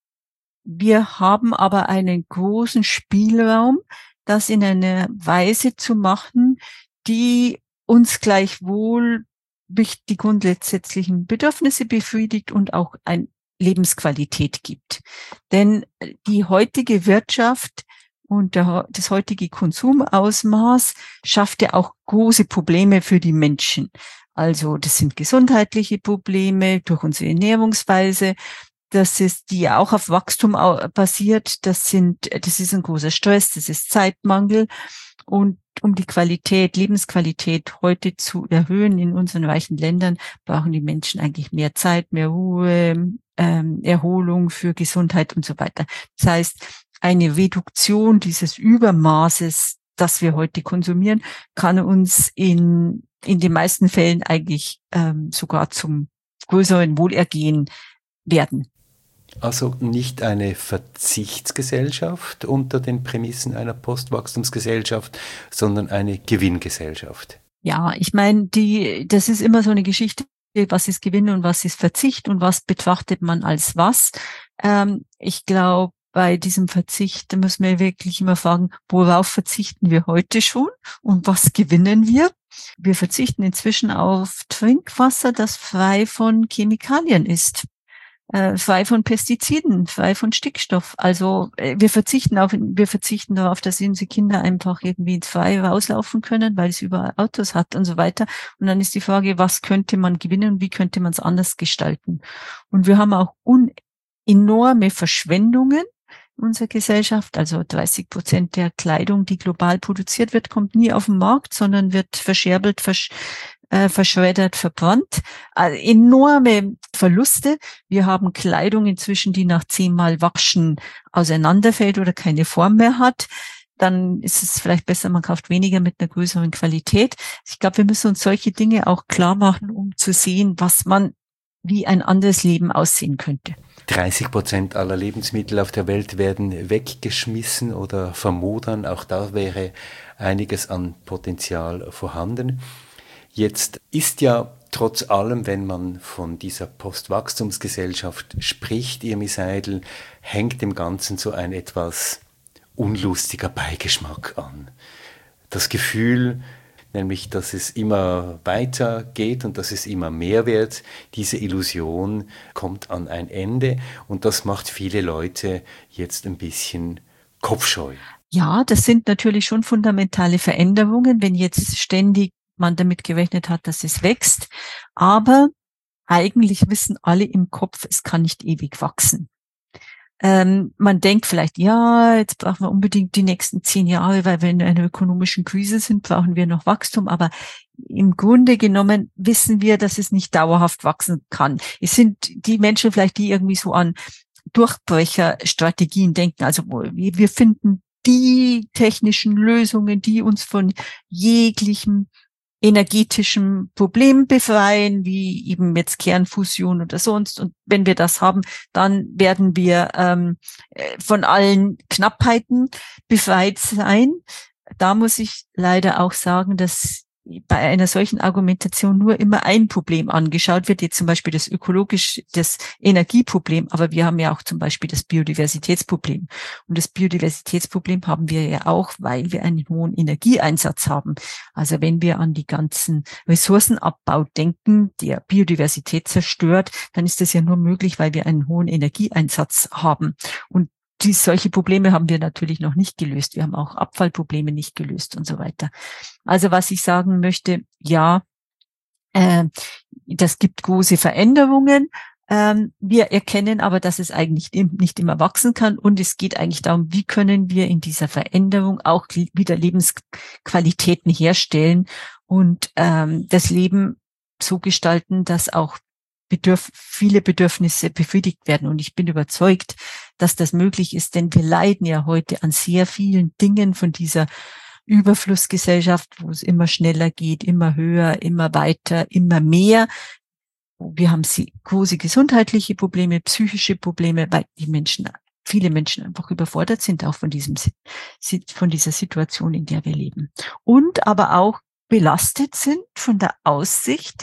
wir haben aber einen großen Spielraum, das in einer Weise zu machen, die uns gleichwohl die grundsätzlichen Bedürfnisse befriedigt und auch ein Lebensqualität gibt. Denn die heutige Wirtschaft und der, das heutige Konsumausmaß schafft ja auch große Probleme für die Menschen. Also das sind gesundheitliche Probleme durch unsere Ernährungsweise. Das ist, die ja auch auf Wachstum basiert. Das sind, das ist ein großer Stress, das ist Zeitmangel. Und um die Qualität, Lebensqualität heute zu erhöhen in unseren reichen Ländern, brauchen die Menschen eigentlich mehr Zeit, mehr Ruhe, ähm, Erholung für Gesundheit und so weiter. Das heißt, eine Reduktion dieses Übermaßes, das wir heute konsumieren, kann uns in in den meisten Fällen eigentlich ähm, sogar zum größeren Wohlergehen werden. Also nicht eine Verzichtsgesellschaft unter den Prämissen einer Postwachstumsgesellschaft, sondern eine Gewinngesellschaft. Ja, ich meine, die, das ist immer so eine Geschichte, was ist Gewinn und was ist Verzicht und was betrachtet man als was. Ähm, ich glaube, bei diesem Verzicht müssen wir wirklich immer fragen, worauf verzichten wir heute schon und was gewinnen wir? Wir verzichten inzwischen auf Trinkwasser, das frei von Chemikalien ist. Äh, frei von Pestiziden, frei von Stickstoff. Also äh, wir verzichten auf, wir verzichten darauf, dass unsere Kinder einfach irgendwie frei rauslaufen können, weil es überall Autos hat und so weiter. Und dann ist die Frage, was könnte man gewinnen und wie könnte man es anders gestalten? Und wir haben auch un- enorme Verschwendungen in unserer Gesellschaft. Also dreißig Prozent der Kleidung, die global produziert wird, kommt nie auf den Markt, sondern wird verscherbelt, versch Äh, verschreddert, verbrannt. Also enorme Verluste. Wir haben Kleidung inzwischen, die nach zehnmal Waschen auseinanderfällt oder keine Form mehr hat. Dann ist es vielleicht besser, man kauft weniger mit einer größeren Qualität. Ich glaube, wir müssen uns solche Dinge auch klar machen, um zu sehen, was man, wie ein anderes Leben aussehen könnte. dreißig Prozent aller Lebensmittel auf der Welt werden weggeschmissen oder vermodern. Auch da wäre einiges an Potenzial vorhanden. Jetzt ist ja trotz allem, wenn man von dieser Postwachstumsgesellschaft spricht, Irmi Seidel, hängt dem Ganzen so ein etwas unlustiger Beigeschmack an. Das Gefühl, nämlich, dass es immer weiter geht und dass es immer mehr wird, diese Illusion kommt an ein Ende und das macht viele Leute jetzt ein bisschen kopfscheu. Ja, das sind natürlich schon fundamentale Veränderungen, wenn jetzt ständig man damit gerechnet hat, dass es wächst. Aber eigentlich wissen alle im Kopf, es kann nicht ewig wachsen. Ähm, man denkt vielleicht, ja, jetzt brauchen wir unbedingt die nächsten zehn Jahre, weil wir in einer ökonomischen Krise sind, brauchen wir noch Wachstum. Aber im Grunde genommen wissen wir, dass es nicht dauerhaft wachsen kann. Es sind die Menschen vielleicht, die irgendwie so an Durchbrecherstrategien denken. Also wir finden die technischen Lösungen, die uns von jeglichem energetischen Problem befreien, wie eben jetzt Kernfusion oder sonst. Und wenn wir das haben, dann werden wir ähm, von allen Knappheiten befreit sein. Da muss ich leider auch sagen, dass bei einer solchen Argumentation nur immer ein Problem angeschaut wird, jetzt zum Beispiel das ökologisch, das Energieproblem, aber wir haben ja auch zum Beispiel das Biodiversitätsproblem. Und das Biodiversitätsproblem haben wir ja auch, weil wir einen hohen Energieeinsatz haben. Also wenn wir an die ganzen Ressourcenabbau denken, der Biodiversität zerstört, dann ist das ja nur möglich, weil wir einen hohen Energieeinsatz haben. Und Die, solche Probleme haben wir natürlich noch nicht gelöst. Wir haben auch Abfallprobleme nicht gelöst und so weiter. Also was ich sagen möchte, ja, äh, das gibt große Veränderungen. Ähm, wir erkennen aber, dass es eigentlich nicht immer wachsen kann. Und es geht eigentlich darum, wie können wir in dieser Veränderung auch wieder Lebensqualitäten herstellen und ähm, das Leben so gestalten, dass auch Bedürf viele Bedürfnisse befriedigt werden. Und ich bin überzeugt, dass das möglich ist, denn wir leiden ja heute an sehr vielen Dingen von dieser Überflussgesellschaft, wo es immer schneller geht, immer höher, immer weiter, immer mehr. Wir haben sie große gesundheitliche Probleme, psychische Probleme, weil die Menschen, viele Menschen einfach überfordert sind, auch von diesem, von dieser Situation, in der wir leben. Und aber auch belastet sind von der Aussicht,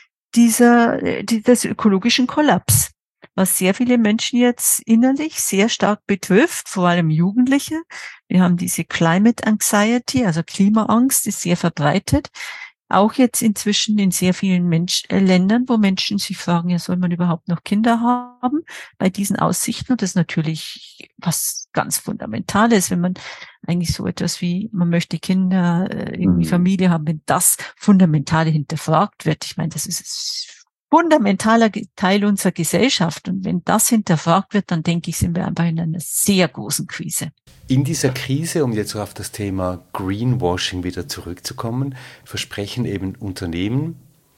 dieser, des ökologischen Kollaps, was sehr viele Menschen jetzt innerlich sehr stark betrifft, vor allem Jugendliche. Wir haben diese Climate Anxiety, also Klimaangst, ist sehr verbreitet. Auch jetzt inzwischen in sehr vielen Mensch, äh, Ländern, wo Menschen sich fragen, ja, soll man überhaupt noch Kinder haben bei diesen Aussichten? Und das ist natürlich was ganz Fundamentales, wenn man eigentlich so etwas wie, man möchte Kinder, äh, irgendwie Mhm. Familie haben, wenn das Fundamentale hinterfragt wird. Ich meine, das ist ein fundamentaler Teil unserer Gesellschaft. Und wenn das hinterfragt wird, dann denke ich, sind wir einfach in einer sehr großen Krise. In dieser Krise, um jetzt auf das Thema Greenwashing wieder zurückzukommen, versprechen eben Unternehmen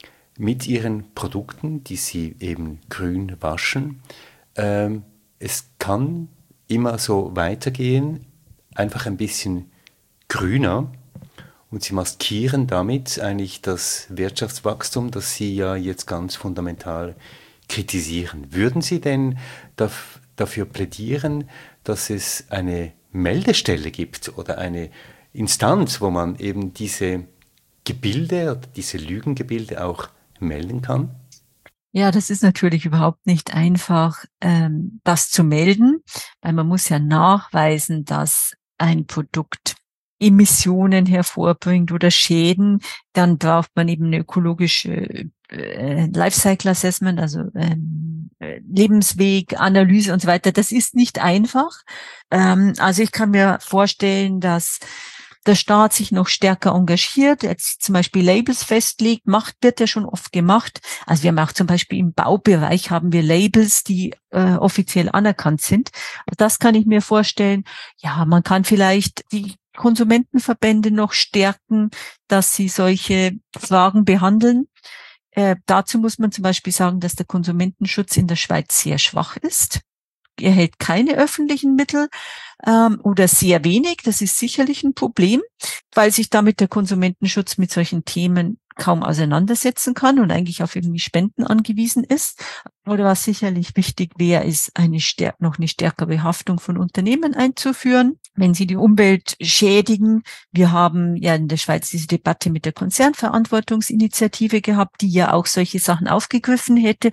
mit ihren Produkten, die sie eben grün waschen, ähm, es kann immer so weitergehen, einfach ein bisschen grüner. Und sie maskieren damit eigentlich das Wirtschaftswachstum, das Sie ja jetzt ganz fundamental kritisieren. Würden Sie denn daf- dafür plädieren, dass es eine Meldestelle gibt oder eine Instanz, wo man eben diese Gebilde oder diese Lügengebilde auch melden kann? Ja, das ist natürlich überhaupt nicht einfach, ähm, das zu melden, weil man muss ja nachweisen, dass ein Produkt Emissionen hervorbringt oder Schäden. Dann braucht man eben eine ökologische äh, Lifecycle Assessment, also ähm, Lebensweganalyse und so weiter. Das ist nicht einfach. Ähm, also ich kann mir vorstellen, dass der Staat sich noch stärker engagiert, jetzt zum Beispiel Labels festlegt, macht, wird ja schon oft gemacht. Also wir haben auch zum Beispiel im Baubereich haben wir Labels, die äh, offiziell anerkannt sind. Das kann ich mir vorstellen. Ja, man kann vielleicht die Konsumentenverbände noch stärken, dass sie solche Fragen behandeln. Äh, dazu muss man zum Beispiel sagen, dass der Konsumentenschutz in der Schweiz sehr schwach ist. Er erhält keine öffentlichen Mittel ähm, oder sehr wenig. Das ist sicherlich ein Problem, weil sich damit der Konsumentenschutz mit solchen Themen kaum auseinandersetzen kann und eigentlich auf irgendwie Spenden angewiesen ist. Oder was sicherlich wichtig wäre, ist eine stär- noch eine stärkere Behaftung von Unternehmen einzuführen, wenn sie die Umwelt schädigen. Wir haben ja in der Schweiz diese Debatte mit der Konzernverantwortungsinitiative gehabt, die ja auch solche Sachen aufgegriffen hätte,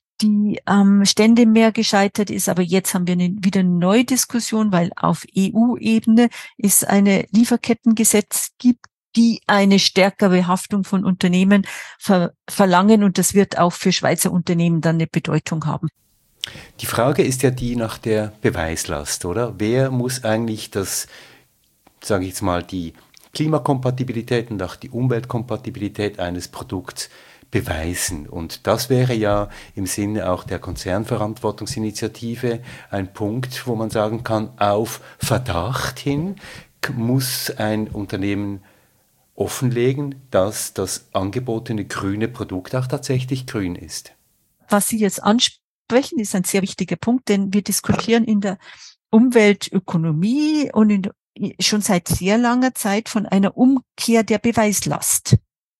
die am ähm, Stände mehr gescheitert ist. Aber jetzt haben wir eine, wieder eine neue Diskussion, weil auf E U-Ebene es eine Lieferkettengesetz gibt, die eine stärkere Behaftung von Unternehmen ver- verlangen. Und das wird auch für Schweizer Unternehmen dann eine Bedeutung haben. Die Frage ist ja die nach der Beweislast, oder? Wer muss eigentlich das, sage ich jetzt mal, die Klimakompatibilität und auch die Umweltkompatibilität eines Produkts beweisen? Und das wäre ja im Sinne auch der Konzernverantwortungsinitiative ein Punkt, wo man sagen kann, auf Verdacht hin muss ein Unternehmen offenlegen, dass das angebotene grüne Produkt auch tatsächlich grün ist. Was Sie jetzt ansprechen, ist ein sehr wichtiger Punkt, denn wir diskutieren in der Umweltökonomie und in der, schon seit sehr langer Zeit von einer Umkehr der Beweislast.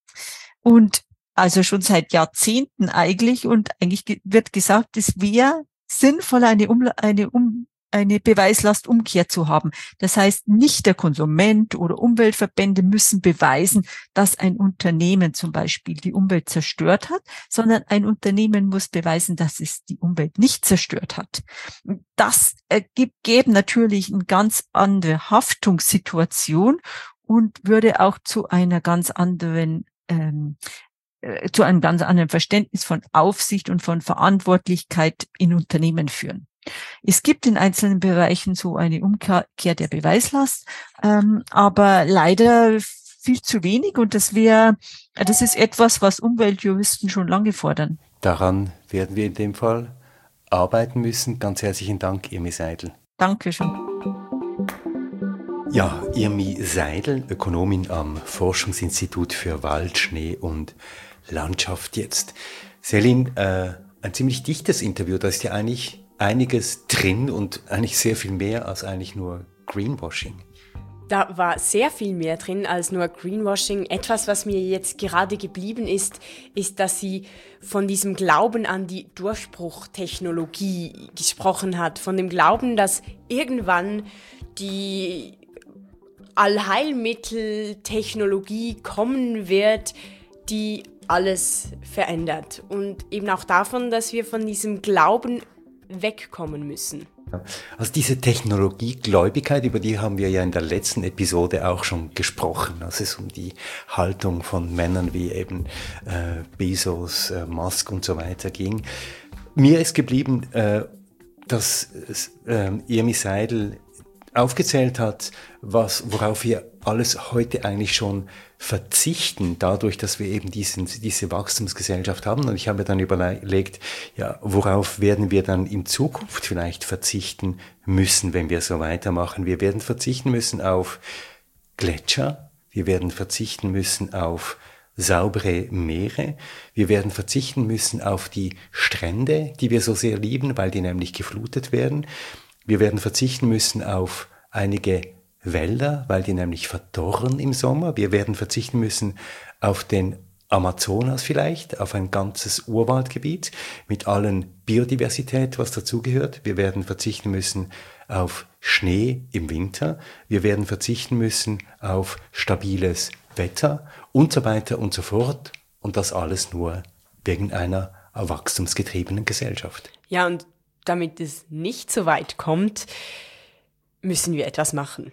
Und also schon seit Jahrzehnten eigentlich, und eigentlich wird gesagt, es wäre sinnvoll, eine, um, eine um, eine Beweislastumkehr zu haben. Das heißt, nicht der Konsument oder Umweltverbände müssen beweisen, dass ein Unternehmen zum Beispiel die Umwelt zerstört hat, sondern ein Unternehmen muss beweisen, dass es die Umwelt nicht zerstört hat. Das ergibt gäbe natürlich eine ganz andere Haftungssituation und würde auch zu einer ganz anderen ähm, äh, zu einem ganz anderen Verständnis von Aufsicht und von Verantwortlichkeit in Unternehmen führen. Es gibt in einzelnen Bereichen so eine Umkehr der Beweislast, ähm, aber leider viel zu wenig und das wäre, das ist etwas, was Umweltjuristen schon lange fordern. Daran werden wir in dem Fall arbeiten müssen. Ganz herzlichen Dank, Irmi Seidel. Dankeschön. Ja, Irmi Seidel, Ökonomin am Forschungsinstitut für Wald, Schnee und Landschaft jetzt. Selin, äh, ein ziemlich dichtes Interview, da ist ja eigentlich einiges drin und eigentlich sehr viel mehr als eigentlich nur Greenwashing. Da war sehr viel mehr drin als nur Greenwashing. Etwas, was mir jetzt gerade geblieben ist, ist, dass sie von diesem Glauben an die Durchbruchtechnologie gesprochen hat. Von dem Glauben, dass irgendwann die Allheilmitteltechnologie kommen wird, die alles verändert. Und eben auch davon, dass wir von diesem Glauben wegkommen müssen. Also diese Technologiegläubigkeit, über die haben wir ja in der letzten Episode auch schon gesprochen, als es um die Haltung von Männern wie eben äh, Bezos, äh, Musk und so weiter ging. Mir ist geblieben, äh, dass äh, Irmi Seidel aufgezählt hat, was, worauf wir alles heute eigentlich schon verzichten, dadurch, dass wir eben diesen, diese Wachstumsgesellschaft haben. Und ich habe mir dann überlegt, ja, worauf werden wir dann in Zukunft vielleicht verzichten müssen, wenn wir so weitermachen? Wir werden verzichten müssen auf Gletscher, wir werden verzichten müssen auf saubere Meere, wir werden verzichten müssen auf die Strände, die wir so sehr lieben, weil die nämlich geflutet werden. Wir werden verzichten müssen auf einige Wälder, weil die nämlich verdorren im Sommer. Wir werden verzichten müssen auf den Amazonas vielleicht, auf ein ganzes Urwaldgebiet mit allen Biodiversität, was dazugehört. Wir werden verzichten müssen auf Schnee im Winter. Wir werden verzichten müssen auf stabiles Wetter und so weiter und so fort. Und das alles nur wegen einer wachstumsgetriebenen Gesellschaft. Ja, und damit es nicht so weit kommt, müssen wir etwas machen.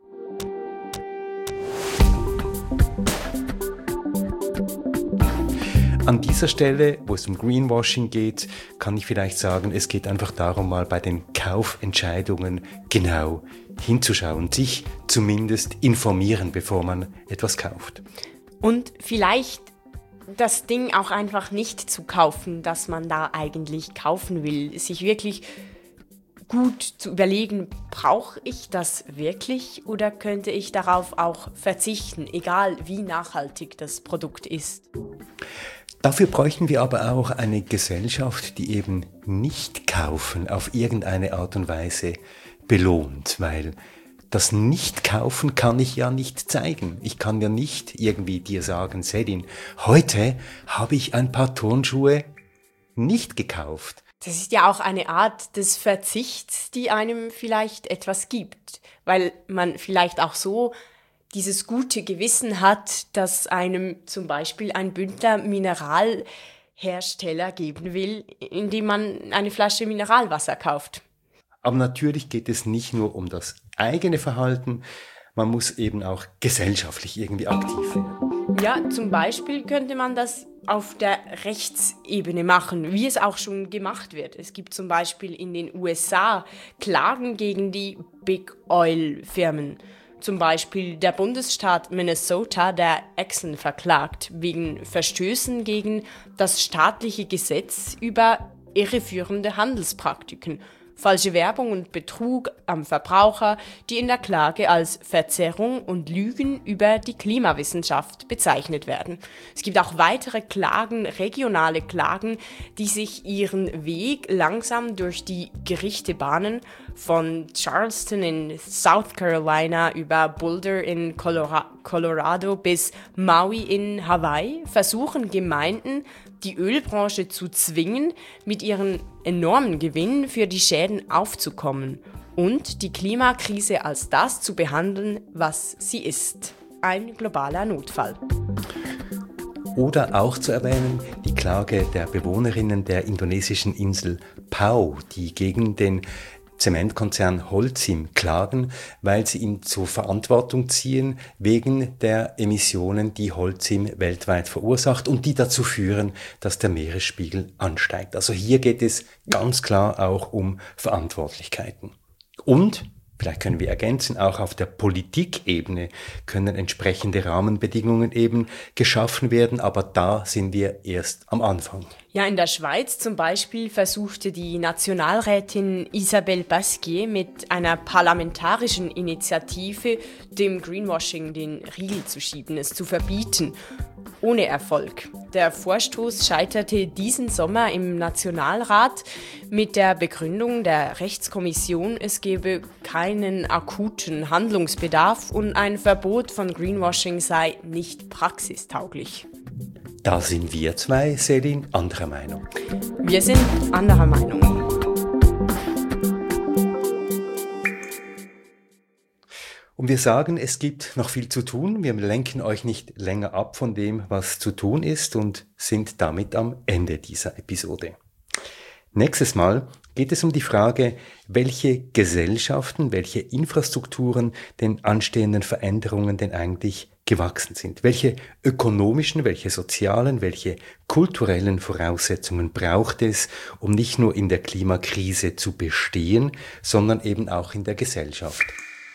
An dieser Stelle, wo es um Greenwashing geht, kann ich vielleicht sagen, es geht einfach darum, mal bei den Kaufentscheidungen genau hinzuschauen, sich zumindest informieren, bevor man etwas kauft. Und vielleicht das Ding auch einfach nicht zu kaufen, das man da eigentlich kaufen will. Sich wirklich gut zu überlegen, brauche ich das wirklich oder könnte ich darauf auch verzichten, egal wie nachhaltig das Produkt ist. Dafür bräuchten wir aber auch eine Gesellschaft, die eben nicht kaufen auf irgendeine Art und Weise belohnt, weil das Nicht-Kaufen kann ich ja nicht zeigen. Ich kann ja nicht irgendwie dir sagen, Selin, heute habe ich ein paar Turnschuhe nicht gekauft. Das ist ja auch eine Art des Verzichts, die einem vielleicht etwas gibt, weil man vielleicht auch so dieses gute Gewissen hat, dass einem zum Beispiel ein Bündner Mineralhersteller geben will, indem man eine Flasche Mineralwasser kauft. Aber natürlich geht es nicht nur um das eigene Verhalten, man muss eben auch gesellschaftlich irgendwie aktiv werden. Ja, zum Beispiel könnte man das auf der Rechtsebene machen, wie es auch schon gemacht wird. Es gibt zum Beispiel in den U S A Klagen gegen die Big Oil Firmen. Zum Beispiel der Bundesstaat Minnesota, der Exxon verklagt, wegen Verstößen gegen das staatliche Gesetz über irreführende Handelspraktiken, falsche Werbung und Betrug am Verbraucher, die in der Klage als Verzerrung und Lügen über die Klimawissenschaft bezeichnet werden. Es gibt auch weitere Klagen, regionale Klagen, die sich ihren Weg langsam durch die Gerichte bahnen, von Charleston in South Carolina über Boulder in Colora- Colorado bis Maui in Hawaii, versuchen Gemeinden, die Ölbranche zu zwingen, mit ihren enormen Gewinnen für die Schäden aufzukommen und die Klimakrise als das zu behandeln, was sie ist: ein globaler Notfall. Oder auch zu erwähnen die Klage der Bewohnerinnen der indonesischen Insel Pau, die gegen den Zementkonzern Holcim klagen, weil sie ihn zur Verantwortung ziehen wegen der Emissionen, die Holcim weltweit verursacht und die dazu führen, dass der Meeresspiegel ansteigt. Also hier geht es ganz klar auch um Verantwortlichkeiten. Und vielleicht können wir ergänzen, auch auf der Politikebene können entsprechende Rahmenbedingungen eben geschaffen werden, aber da sind wir erst am Anfang. Ja, in der Schweiz zum Beispiel versuchte die Nationalrätin Isabelle Pasquier mit einer parlamentarischen Initiative dem Greenwashing den Riegel zu schieben, es zu verbieten. Ohne Erfolg. Der Vorstoß scheiterte diesen Sommer im Nationalrat mit der Begründung der Rechtskommission, es gebe keinen akuten Handlungsbedarf und ein Verbot von Greenwashing sei nicht praxistauglich. Da sind wir zwei, Selin, anderer Meinung. Wir sind anderer Meinung. Und wir sagen, es gibt noch viel zu tun. Wir lenken euch nicht länger ab von dem, was zu tun ist, und sind damit am Ende dieser Episode. Nächstes Mal geht es um die Frage, welche Gesellschaften, welche Infrastrukturen den anstehenden Veränderungen denn eigentlich gewachsen sind. Welche ökonomischen, welche sozialen, welche kulturellen Voraussetzungen braucht es, um nicht nur in der Klimakrise zu bestehen, sondern eben auch in der Gesellschaft.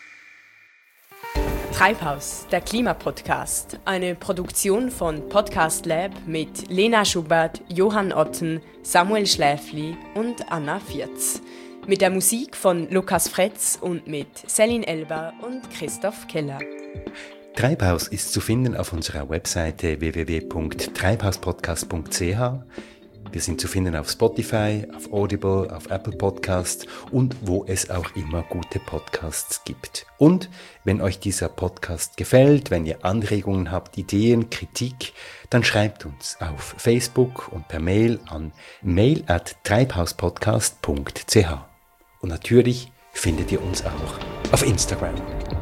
Treibhaus, der Klimapodcast, eine Produktion von Podcast Lab mit Lena Schubert, Johann Otten, Samuel Schläfli und Anna Vierz. Mit der Musik von Lukas Fretz und mit Selin Elber und Christoph Keller. Treibhaus ist zu finden auf unserer Webseite w w w punkt treibhauspodcast punkt c h. Wir sind zu finden auf Spotify, auf Audible, auf Apple Podcasts und wo es auch immer gute Podcasts gibt. Und wenn euch dieser Podcast gefällt, wenn ihr Anregungen habt, Ideen, Kritik, dann schreibt uns auf Facebook und per Mail an mail at treibhauspodcast punkt c h. Und natürlich findet ihr uns auch auf Instagram.